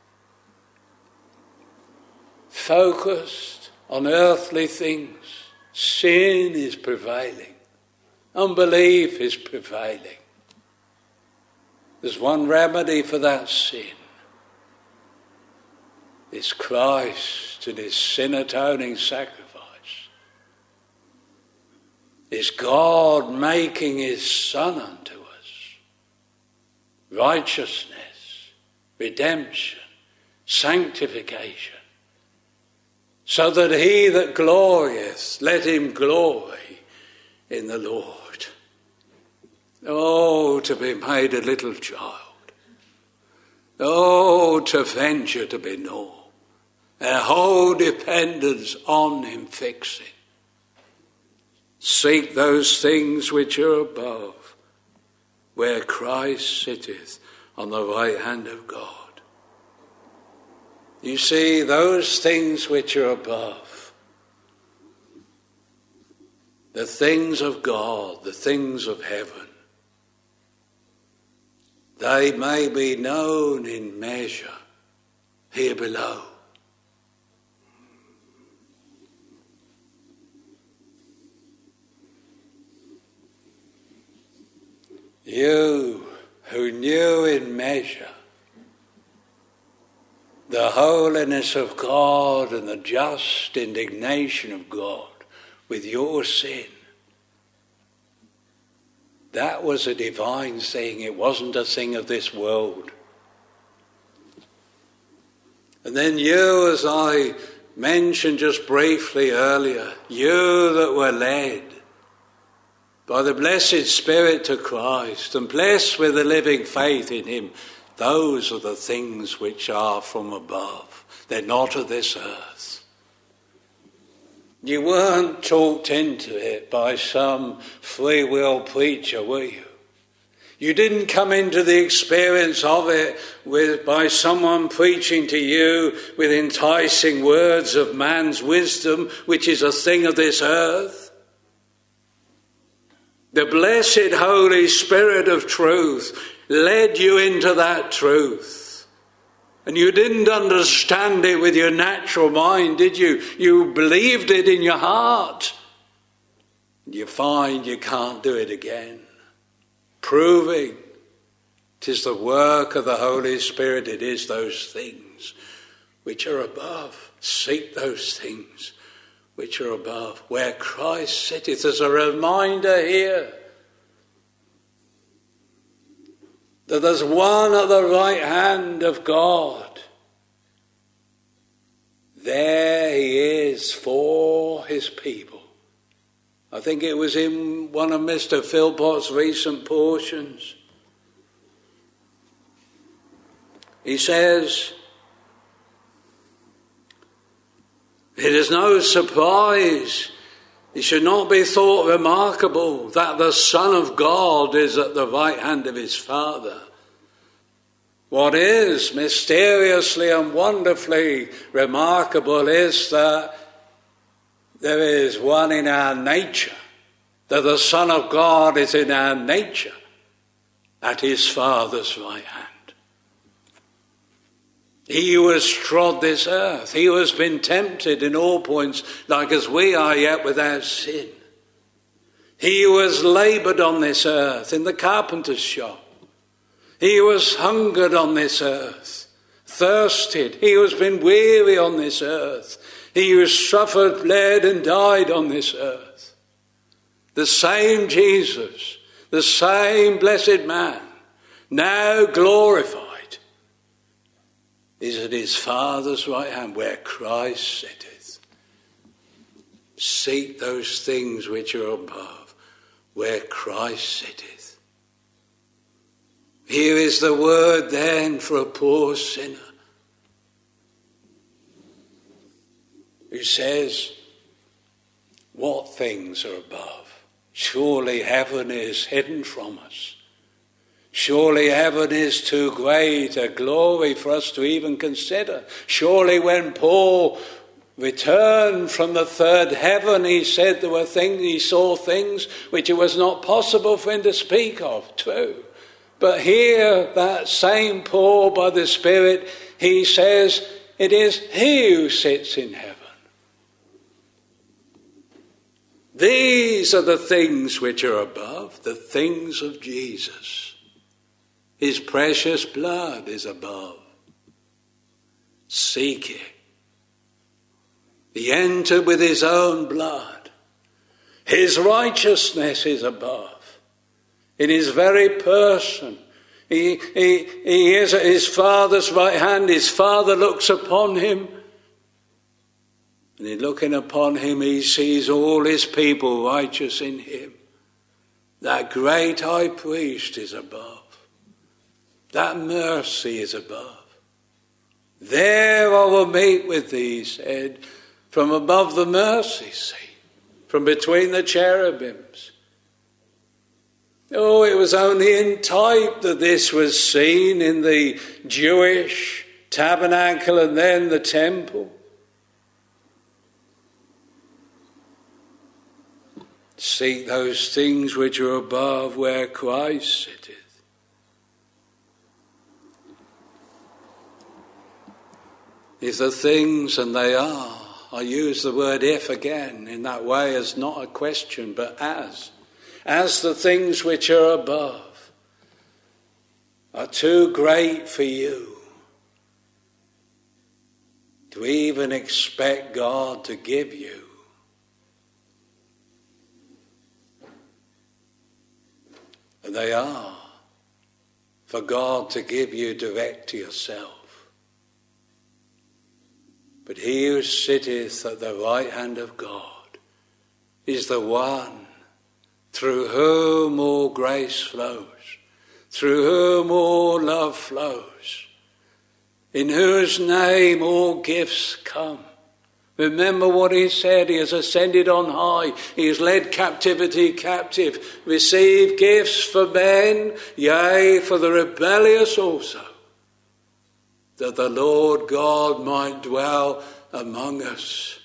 focused on earthly things, sin is prevailing. Unbelief is prevailing. There's one remedy for that sin. It's Christ and his sin-atoning sacrifice. It's God making his Son unto us. Righteousness, redemption, sanctification. So that he that glorieth, let him glory in the Lord. Oh, to be made a little child. Oh, to venture to be known. Our whole dependence on him fixing. Seek those things which are above, where Christ sitteth on the right hand of God. You see, those things which are above, the things of God, the things of heaven, they may be known in measure here below. You who knew in measure the holiness of God and the just indignation of God with your sin, that was a divine thing. It wasn't a thing of this world. And then you, as I mentioned just briefly earlier, you that were led by the blessed Spirit to Christ and blessed with a living faith in him, Those are the things which are from above. They're not of this earth. You weren't talked into it by some free will preacher, were you? You didn't come into the experience of it by someone preaching to you with enticing words of man's wisdom, which is a thing of this earth. The blessed Holy Spirit of truth led you into that truth. And you didn't understand it with your natural mind, did you? You believed it in your heart. You find you can't do it again. Proving 'tis the work of the Holy Spirit, it is those things which are above. Seek those things which are above, where Christ sitteth. There's a reminder here that there's one at the right hand of God. There he is for his people. I think it was in one of Mr. Philpott's recent portions. He says, it is no surprise, it should not be thought remarkable that the Son of God is at the right hand of his Father. What is mysteriously and wonderfully remarkable is that there is one in our nature, that the Son of God is in our nature at his Father's right hand. He who has trod this earth, he who has been tempted in all points like as we are, yet without sin. He who has laboured on this earth in the carpenter's shop. He who has hungered on this earth, thirsted. He who has been weary on this earth. He who has suffered, bled and died on this earth. The same Jesus, the same blessed man, now glorified, is at his Father's right hand, where Christ sitteth. Seek those things which are above, where Christ sitteth. Here is the word then for a poor sinner who says, what things are above? Surely heaven is hidden from us. Surely heaven is too great a glory for us to even consider. Surely when Paul returned from the third heaven, he said there were things, he saw things which it was not possible for him to speak of. True. But here, that same Paul, by the Spirit, he says, it is he who sits in heaven. These are the things which are above, the things of Jesus. His precious blood is above. Seek it. He entered with his own blood. His righteousness is above. In his very person. He is at his Father's right hand. His Father looks upon him. And in looking upon him, he sees all his people righteous in him. That great high priest is above. That mercy is above. There I will meet with thee, he said, from above the mercy seat, from between the cherubims. Oh, it was only in type that this was seen in the Jewish tabernacle and then the temple. Seek those things which are above, where Christ sitteth. If the things, and they are, I use the word if again in that way as not a question but as the things which are above are too great for you to even expect God to give you, and they are for God to give you direct to yourself. But he who sitteth at the right hand of God is the one through whom all grace flows, through whom all love flows, in whose name all gifts come. Remember what he said. He has ascended on high. He has led captivity captive. Receive gifts for men, yea, for the rebellious also, that the Lord God might dwell among us.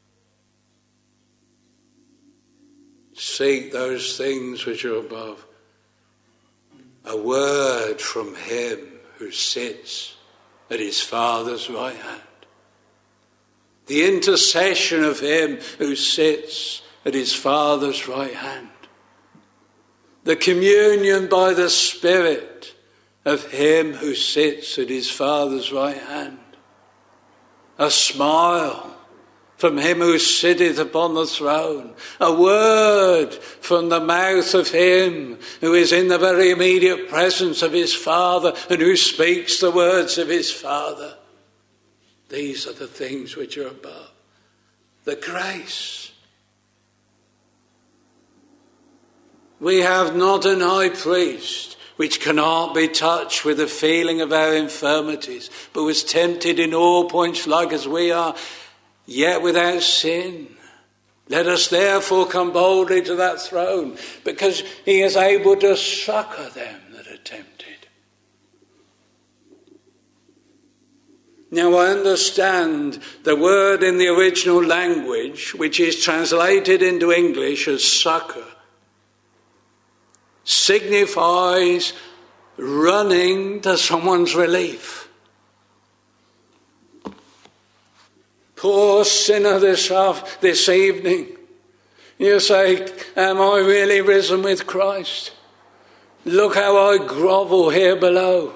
Seek those things which are above. A word from him who sits at his Father's right hand. The intercession of him who sits at his Father's right hand. The communion by the Spirit of him who sits at his Father's right hand. A smile from him who sitteth upon the throne. A word from the mouth of him who is in the very immediate presence of his Father and who speaks the words of his Father. These are the things which are above. The grace. We have not an high priest which cannot be touched with the feeling of our infirmities, but was tempted in all points like as we are, yet without sin. Let us therefore come boldly to that throne, because he is able to succour them that are tempted. Now I understand the word in the original language, which is translated into English as succour, signifies running to someone's relief. Poor sinner this evening, you say, am I really risen with Christ? Look how I grovel here below.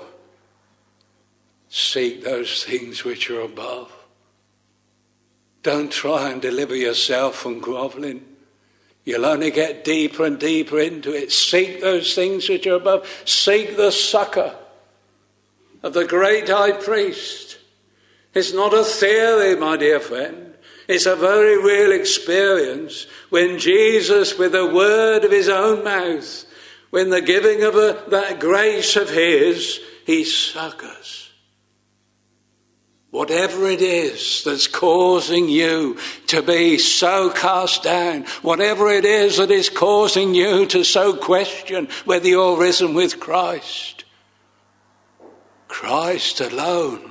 Seek those things which are above. Don't try and deliver yourself from grovelling. You'll only get deeper and deeper into it. Seek those things which are above. Seek the succour of the great high priest. It's not a theory, my dear friend. It's a very real experience when Jesus, with a word of his own mouth, when the giving of that grace of his, he succours. Whatever it is that's causing you to be so cast down, whatever it is that is causing you to so question whether you're risen with Christ, Christ alone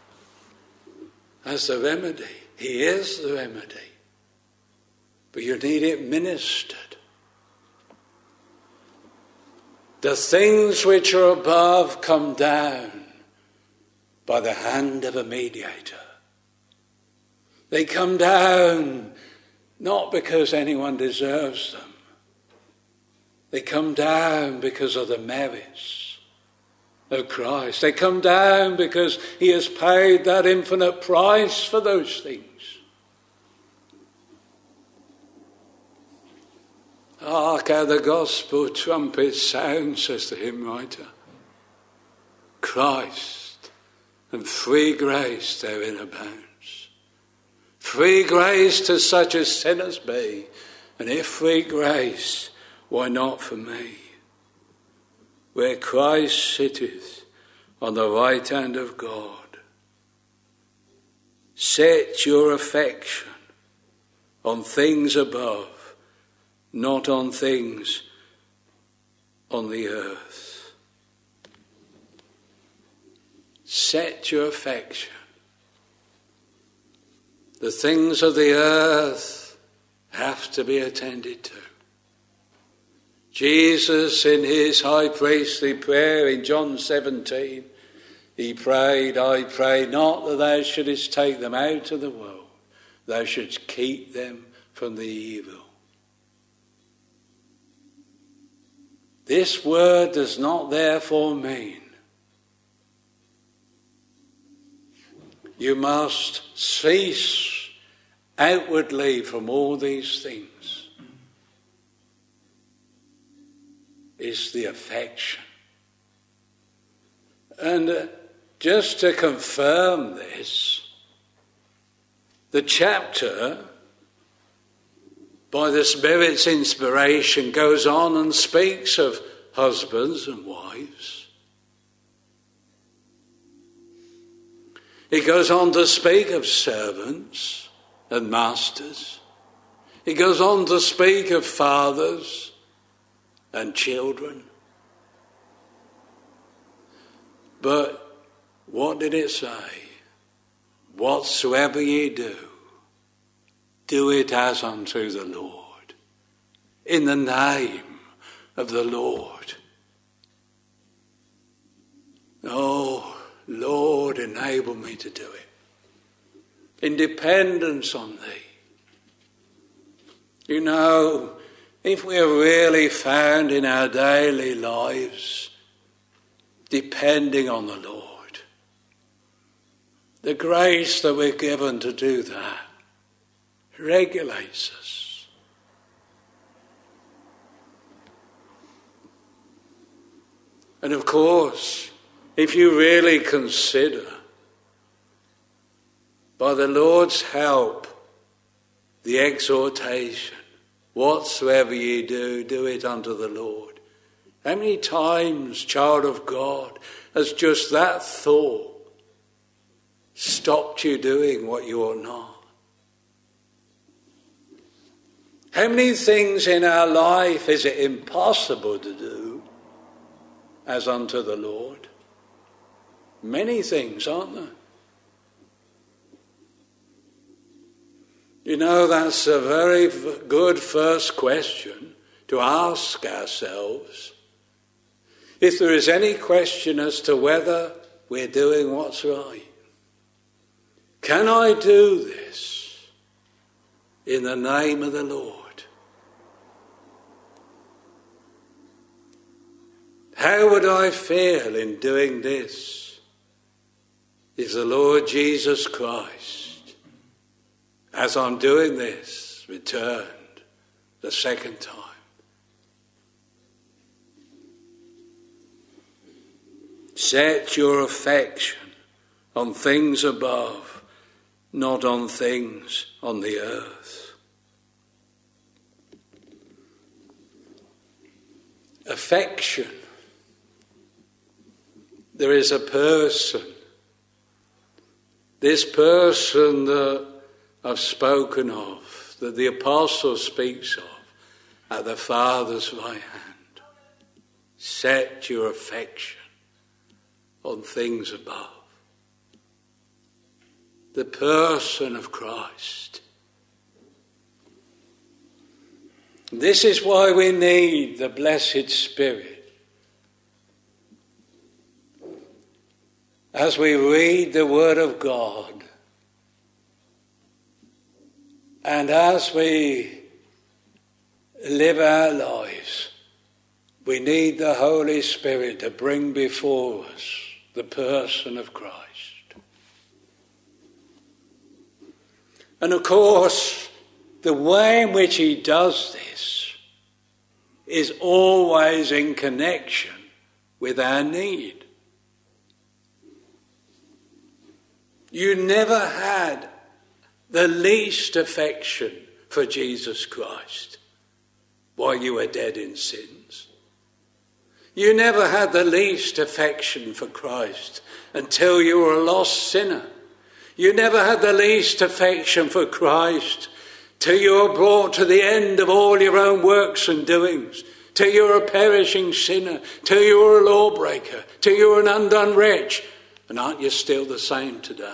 as the remedy. He is the remedy. But you need it ministered. The things which are above come down by the hand of a mediator. They come down not because anyone deserves them. They come down because of the merits of Christ. They come down because he has paid that infinite price for those things. Hark how the gospel trumpet sounds, says the hymn writer. Christ and free grace therein abounds. Free grace to such as sinners be, and if free grace, why not for me? Where Christ sitteth on the right hand of God, set your affection on things above, not on things on the earth. Set your affection. The things of the earth have to be attended to. Jesus, in his high priestly prayer in John 17, he prayed, I pray not that thou shouldest take them out of the world, thou shouldst keep them from the evil. This word does not therefore mean you must cease outwardly from all these things. It's the affection. And just to confirm this, the chapter, by the Spirit's inspiration, goes on and speaks of husbands and wives. He goes on to speak of servants and masters. He goes on to speak of fathers and children. But what did it say? Whatsoever ye do, do it as unto the Lord, in the name of the Lord. Oh, Lord, enable me to do it. In dependence on thee. You know, if we are really found in our daily lives depending on the Lord, the grace that we're given to do that regulates us. And of course, if you really consider, by the Lord's help, the exhortation, whatsoever ye do, do it unto the Lord. How many times, child of God, has just that thought stopped you doing what you ought not? How many things in our life is it impossible to do as unto the Lord? Many things, aren't there? You know, that's a very good first question to ask ourselves. If there is any question as to whether we're doing what's right, can I do this in the name of the Lord? How would I feel in doing this if the Lord Jesus Christ, as I'm doing this, returned the second time? Set your affection on things above, not on things on the earth. Affection. There is a person. This person that I've spoken of, that the apostle speaks of, at the Father's right hand. Set your affection on things above. The person of Christ. This is why we need the blessed Spirit. As we read the Word of God, and as we live our lives, we need the Holy Spirit to bring before us the person of Christ. And of course, the way in which he does this is always in connection with our need. You never had the least affection for Jesus Christ while you were dead in sins. You never had the least affection for Christ until you were a lost sinner. You never had the least affection for Christ till you were brought to the end of all your own works and doings, till you were a perishing sinner, till you were a lawbreaker, till you were an undone wretch. And aren't you still the same today?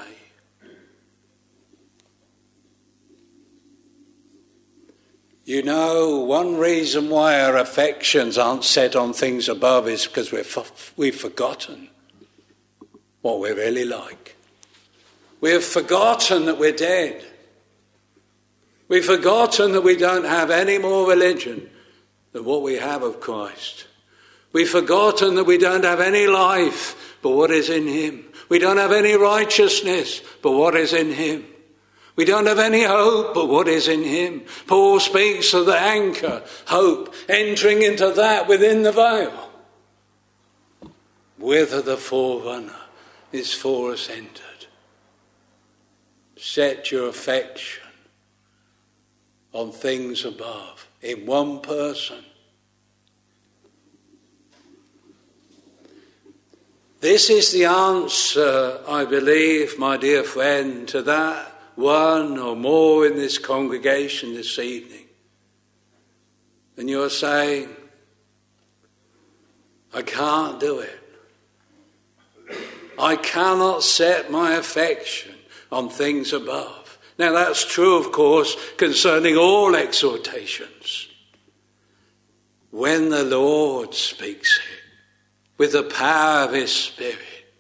You know, one reason why our affections aren't set on things above is because we've forgotten what we're really like. We have forgotten that we're dead. We've forgotten that we don't have any more religion than what we have of Christ. We've forgotten that we don't have any life but what is in him. We don't have any righteousness but what is in him. We don't have any hope but what is in him. Paul speaks of the anchor, hope, entering into that within the veil, whither the forerunner is for us entered. Set your affection on things above, in one person. This is the answer, I believe, my dear friend, to that one or more in this congregation this evening. And you're saying, I can't do it. I cannot set my affection on things above. Now that's true, of course, concerning all exhortations. When the Lord speaks it with the power of his Spirit,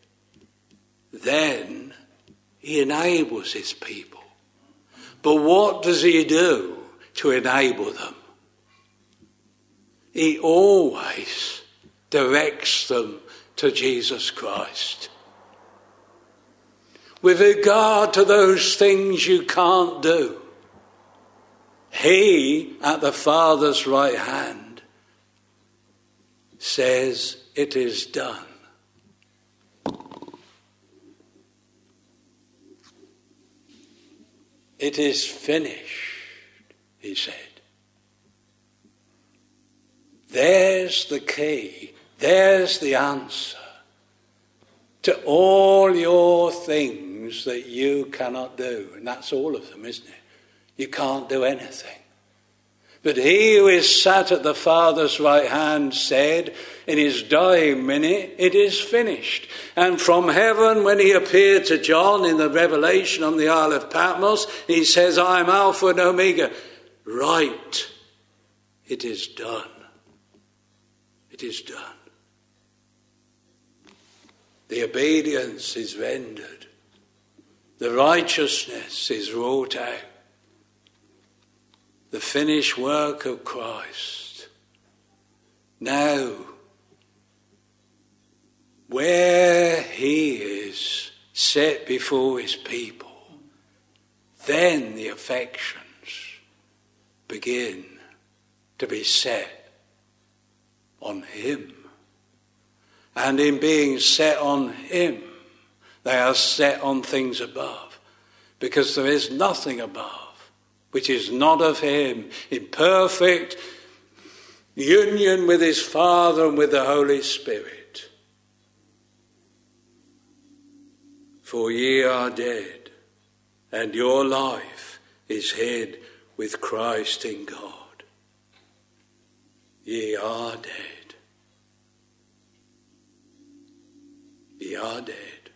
then he enables his people. But what does he do to enable them? He always directs them to Jesus Christ. With regard to those things you can't do, he, at the Father's right hand, says, it is done. It is finished, he said. There's the key, there's the answer to all your things that you cannot do. And that's all of them, isn't it? You can't do anything. But he who is sat at the Father's right hand said in his dying minute, it is finished. And from heaven, when he appeared to John in the Revelation on the Isle of Patmos, he says, I am Alpha and Omega. Right, it is done. It is done. The obedience is rendered. The righteousness is wrought out. The finished work of Christ. Now, where he is set before his people, then the affections begin to be set on him. And in being set on him, they are set on things above, because there is nothing above which is not of him, in perfect union with his Father and with the Holy Spirit. For ye are dead, and your life is hid with Christ in God. Ye are dead. Ye are dead.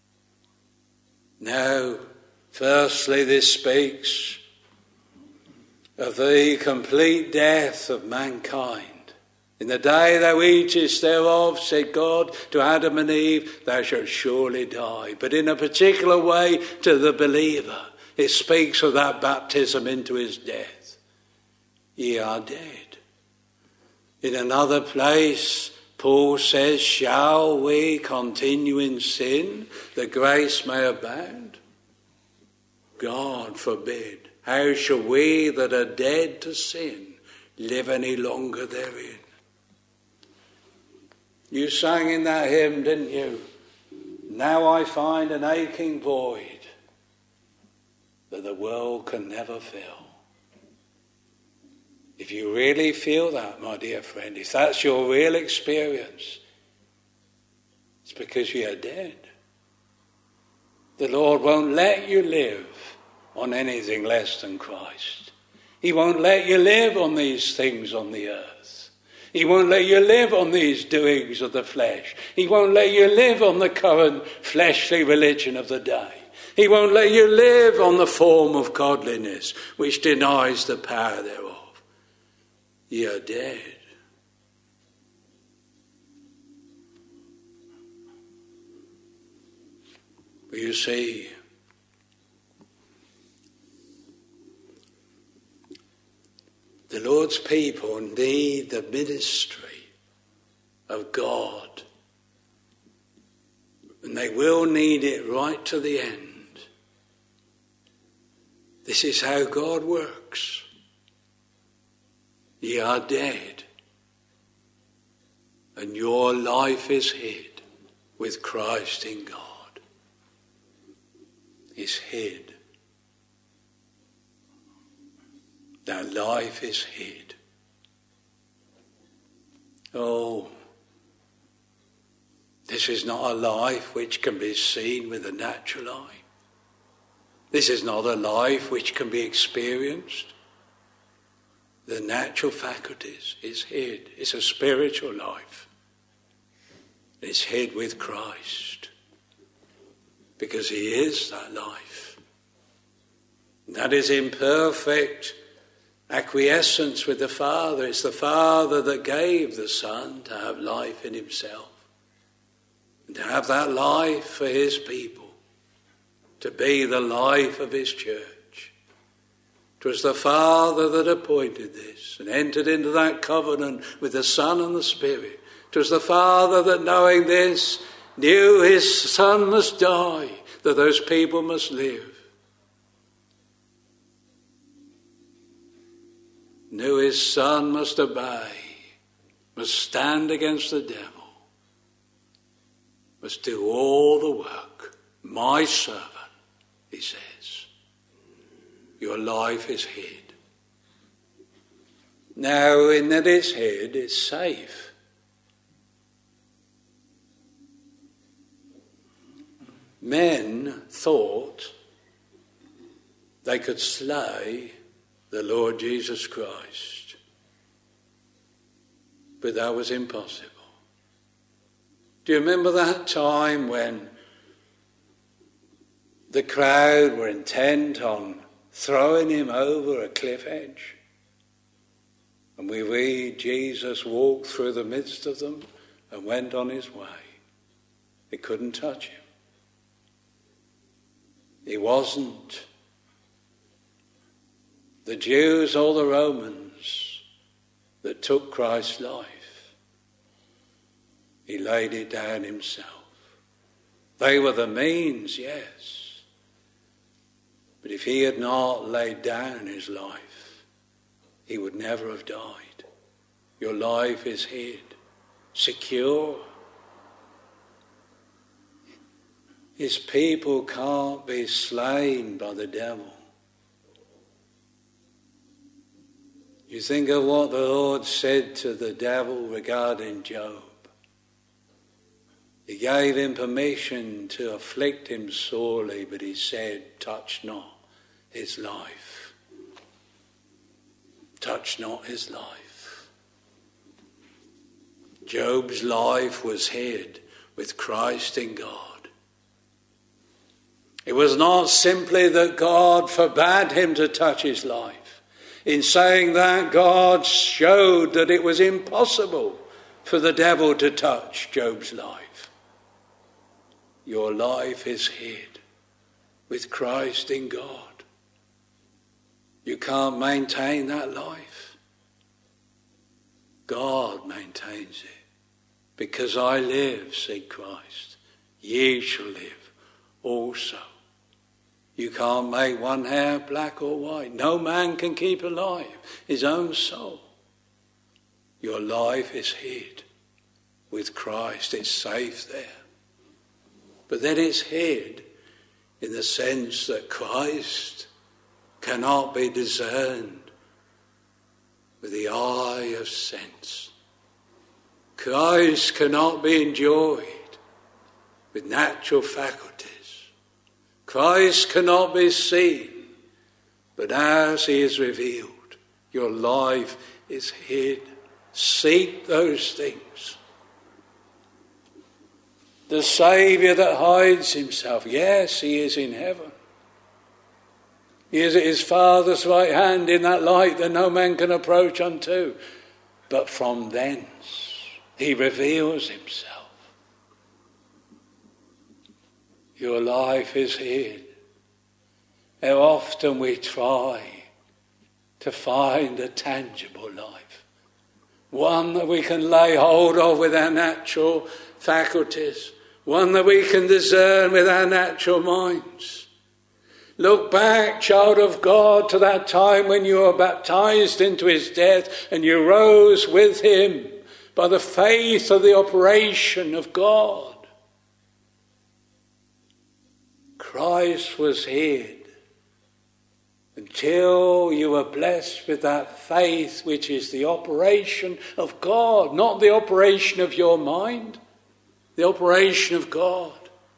Now, firstly, this speaks of the complete death of mankind. In the day thou eatest thereof, said God to Adam and Eve, thou shalt surely die. But in a particular way to the believer, it speaks of that baptism into his death. Ye are dead. In another place, Paul says, shall we continue in sin that grace may abound? God forbid. How shall we that are dead to sin live any longer therein? You sang in that hymn, didn't you? Now I find an aching void that the world can never fill. If you really feel that, my dear friend, if that's your real experience, it's because you are dead. The Lord won't let you live on anything less than Christ. He won't let you live on these things on the earth. He won't let you live on these doings of the flesh. He won't let you live on the current fleshly religion of the day. He won't let you live on the form of godliness which denies the power thereof. Ye are dead. But you see, the Lord's people need the ministry of God. And they will need it right to the end. This is how God works. Ye are dead, and your life is hid with Christ in God. Is hid. That life is hid. This is not a life which can be seen with the natural eye. This is not a life which can be experienced. The natural faculties is hid. It's a spiritual life. It's hid with Christ because he is that life. And that is in perfect acquiescence with the Father. It's the Father that gave the Son to have life in himself and to have that life for his people, to be the life of his church. It was the Father that appointed this and entered into that covenant with the Son and the Spirit. It was the Father that, knowing this, knew his Son must die, that those people must live. Knew his Son must obey, must stand against the devil, must do all the work. My servant, he says, your life is hid. Now, in that it's hid, it's safe. Men thought they could slay the Lord Jesus Christ, but that was impossible. Do you remember that time when the crowd were intent on throwing him over a cliff edge? And we read Jesus walked through the midst of them and went on his way. They couldn't touch him. He wasn't the Jews or the Romans that took Christ's life. He laid it down himself. They were the means, yes. But if he had not laid down his life, he would never have died. Your life is hid, secure. His people can't be slain by the devil. You think of what the Lord said to the devil regarding Job. He gave him permission to afflict him sorely, but he said, touch not his life. Touch not his life. Job's life was hid with Christ in God. It was not simply that God forbade him to touch his life. In saying that, God showed that it was impossible for the devil to touch Job's life. Your life is hid with Christ in God. You can't maintain that life. God maintains it. Because I live, said Christ, ye shall live also. You can't make one hair black or white. No man can keep alive his own soul. Your life is hid with Christ. It's safe there. But then it's hid in the sense that Christ cannot be discerned with the eye of sense. Christ cannot be enjoyed with natural faculties. Christ cannot be seen, but as he is revealed, your life is hid. Seek those things. The Saviour that hides himself, yes, he is in heaven. He is at his Father's right hand in that light that no man can approach unto. But from thence he reveals himself. Your life is hid. How often we try to find a tangible life, one that we can lay hold of with our natural faculties, one that we can discern with our natural minds. Look back, child of God, to that time when you were baptized into his death and you rose with him by the faith of the operation of God. Christ was hid until you were blessed with that faith which is the operation of God, not the operation of your mind, the operation of God.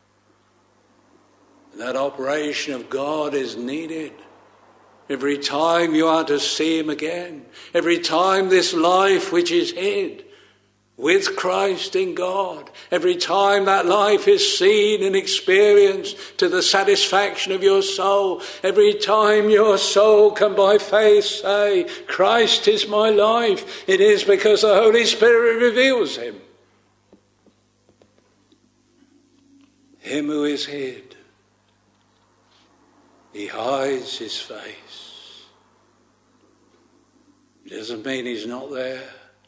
And that operation of God is needed every time you are to see him again. Every time this life which is hid with Christ in God, every time that life is seen and experienced to the satisfaction of your soul, every time your soul can by faith say, Christ is my life, it is because the Holy Spirit reveals him. Him who is hid. He hides his face. It doesn't mean he's not there.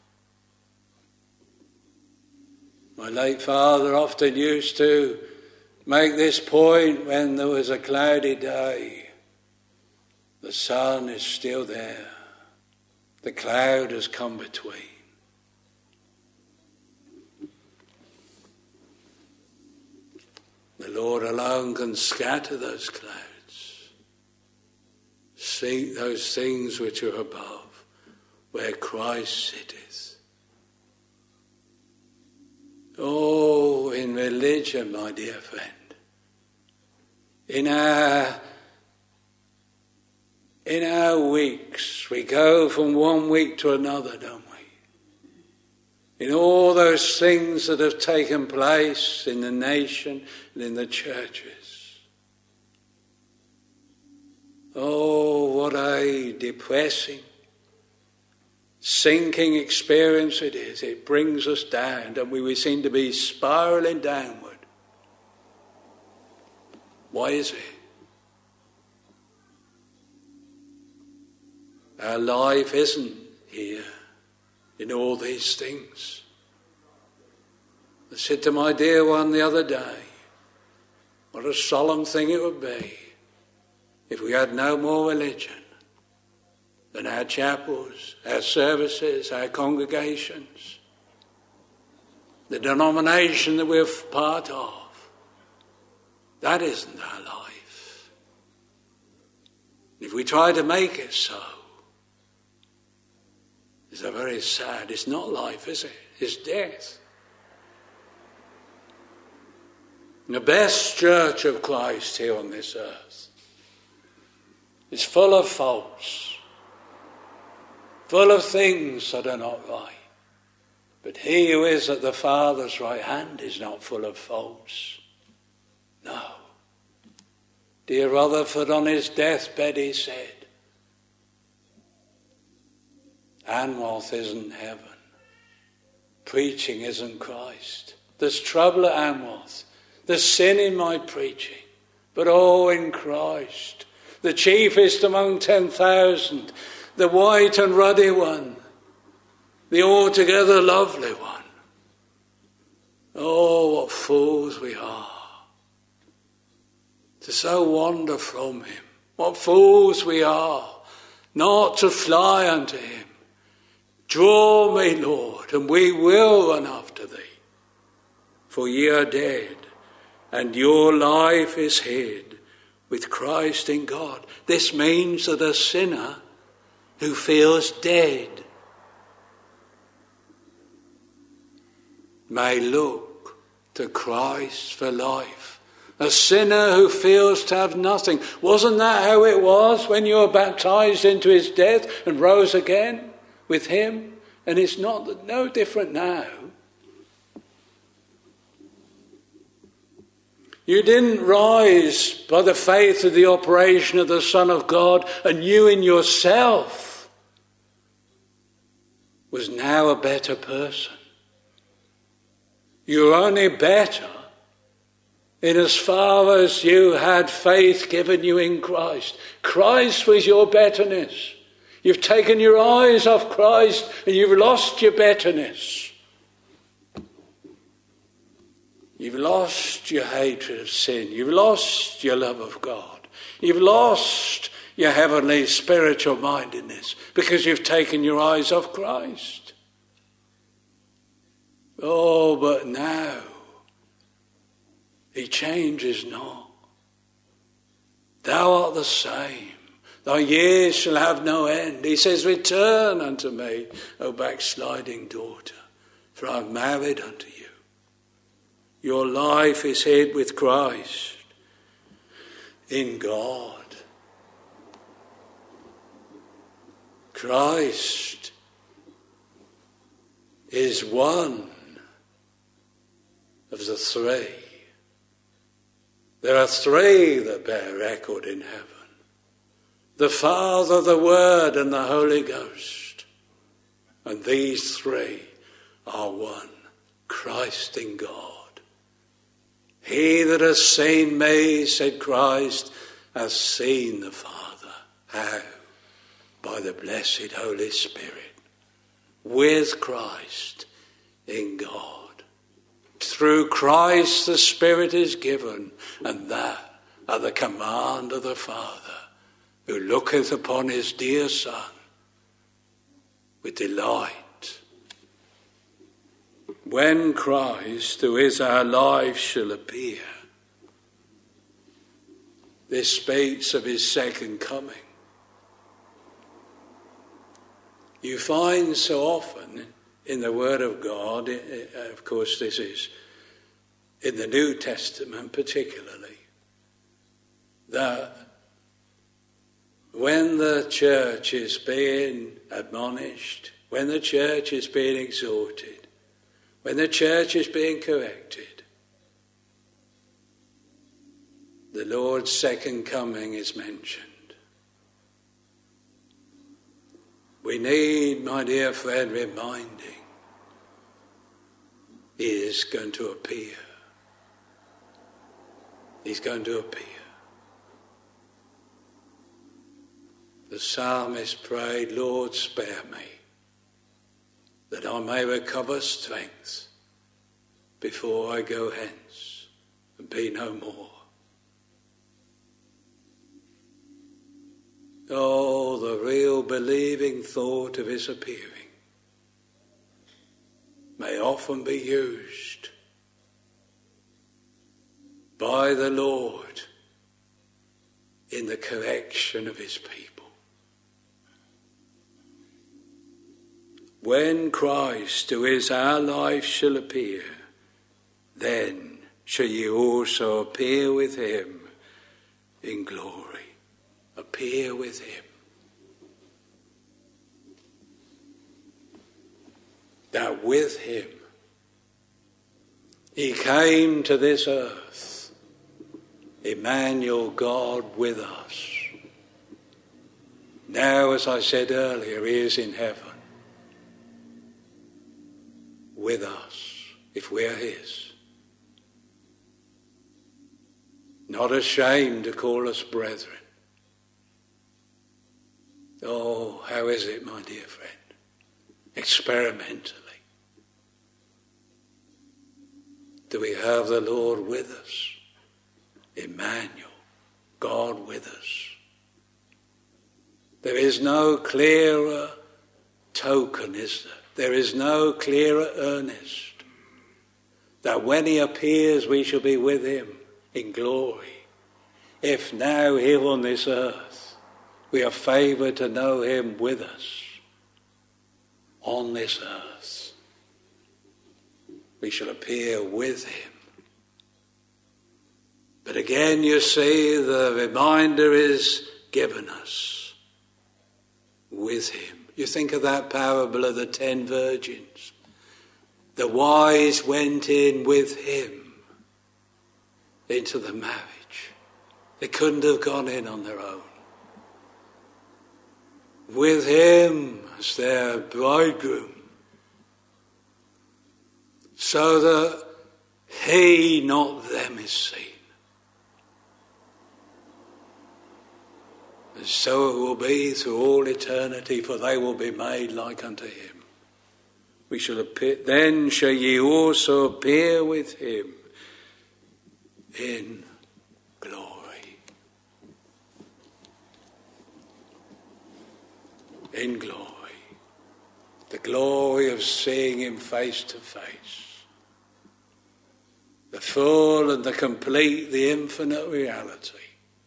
My late father often used to make this point when there was a cloudy day. The sun is still there. The cloud has come between. The Lord alone can scatter those clouds. Seek those things which are above, where Christ sitteth. Oh, in religion, my dear friend, in our weeks, we go from one week to another, don't we? In all those things that have taken place in the nation and in the churches. Oh, what a depressing, sinking experience it is. It brings us down, and we seem to be spiralling downward. Why is it? Our life isn't here in all these things. I said to my dear one the other day, what a solemn thing it would be if we had no more religion than our chapels, our services, our congregations, the denomination that we're part of. That isn't our life. If we try to make it so, it's a very sad, it's not life, is it? It's death. The best church of Christ here on this earth is full of faults, full of things that are not right. But he who is at the Father's right hand is not full of faults. No. Dear Rutherford on his deathbed, he said, Anwath isn't heaven. Preaching isn't Christ. There's trouble at Anwath. There's sin in my preaching. But oh, in Christ, the chiefest among 10,000, the white and ruddy one, the altogether lovely one. Oh, what fools we are to so wander from him. What fools we are not to fly unto him. Draw me, Lord, and we will run after thee. For ye are dead, and your life is hid with Christ in God. This means that a sinner who feels dead may look to Christ for life. A sinner who feels to have nothing. Wasn't that how it was when you were baptized into his death and rose again with him? And it's no different now. You didn't rise by the faith of the operation of the Son of God, and you in yourself was now a better person. You're only better in as far as you had faith given you in Christ. Christ was your betterness. You've taken your eyes off Christ and you've lost your betterness. You've lost your hatred of sin. You've lost your love of God. You've lost your heavenly spiritual mindedness because you've taken your eyes off Christ. Oh, but now he changes not. Thou art the same. Thy years shall have no end. He says, return unto me, O backsliding daughter, for I am married unto you. Your life is hid with Christ in God. Christ is one of the three. There are three that bear record in heaven: the Father, the Word, and the Holy Ghost. And these three are one: Christ in God. He that has seen me, said Christ, has seen the Father. How? By the blessed Holy Spirit. With Christ in God. Through Christ the Spirit is given, and that at the command of the Father, who looketh upon his dear Son with delight. When Christ, who is our life, shall appear, this speaks of his second coming. You find so often in the Word of God, of course this is in the New Testament particularly, that when the church is being admonished, when the church is being exhorted, when the church is being corrected, the Lord's second coming is mentioned. We need, my dear friend, reminding. He is going to appear. He's going to appear. The psalmist prayed, Lord, spare me, that I may recover strength before I go hence and be no more. Oh, the real believing thought of his appearing may often be used by the Lord in the correction of his people. When Christ, who is our life, shall appear, then shall ye also appear with him in glory. Appear with him. That with him he came to this earth, Emmanuel, God with us. Now, as I said earlier, he is in heaven with us, if we are his. Not ashamed to call us brethren. Oh, how is it, my dear friend? Experimentally. Do we have the Lord with us? Emmanuel, God with us. There is no clearer token, is there? There is no clearer earnest that when he appears we shall be with him in glory. If now here on this earth we are favoured to know him with us on this earth, we shall appear with him. But again, you see, the reminder is given us with him. You think of that parable of the 10 virgins. The wise went in with him into the marriage. They couldn't have gone in on their own. With him as their bridegroom, so that he, not them, is seen. And so it will be through all eternity, for they will be made like unto him. We shall appear, then shall ye also appear with him in glory. In glory. The glory of seeing him face to face. The full and the complete, the infinite reality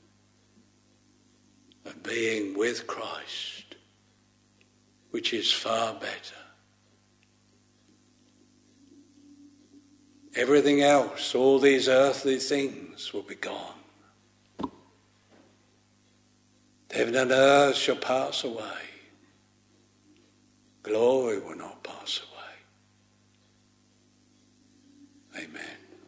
of being with Christ, which is far better. Everything else, all these earthly things will be gone. Heaven and earth shall pass away. Glory will not pass away. Amen.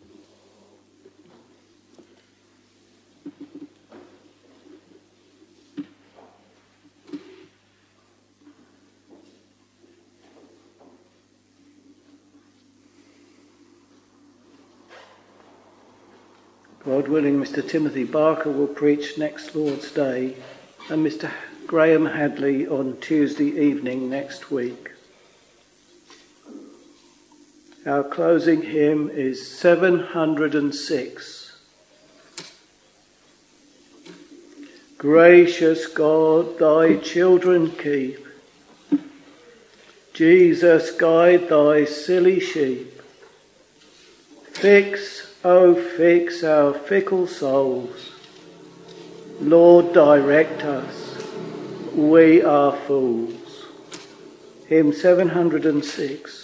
God willing, Mr. Timothy Barker will preach next Lord's Day, and Mr. Graham Hadley on Tuesday evening next week. Our closing hymn is 706. Gracious God, thy children keep. Jesus, guide thy silly sheep. Fix, oh fix our fickle souls. Lord, direct us. We are fools. Hymn 706.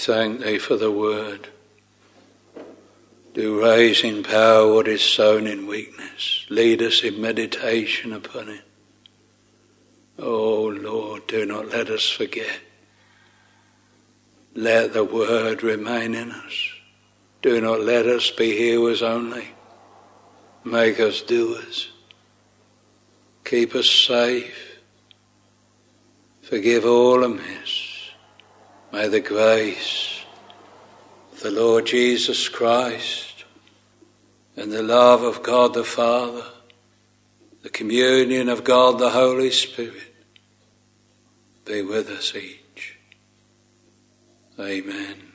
thank thee for the word. Do raise in power what is sown in weakness. Lead us in meditation upon it. Oh Lord, do not let us forget. Let the word remain in us. Do not let us be hearers only. Make us doers. Keep us safe. Forgive all amiss. May the grace of the Lord Jesus Christ and the love of God the Father, the communion of God the Holy Spirit be with us each. Amen.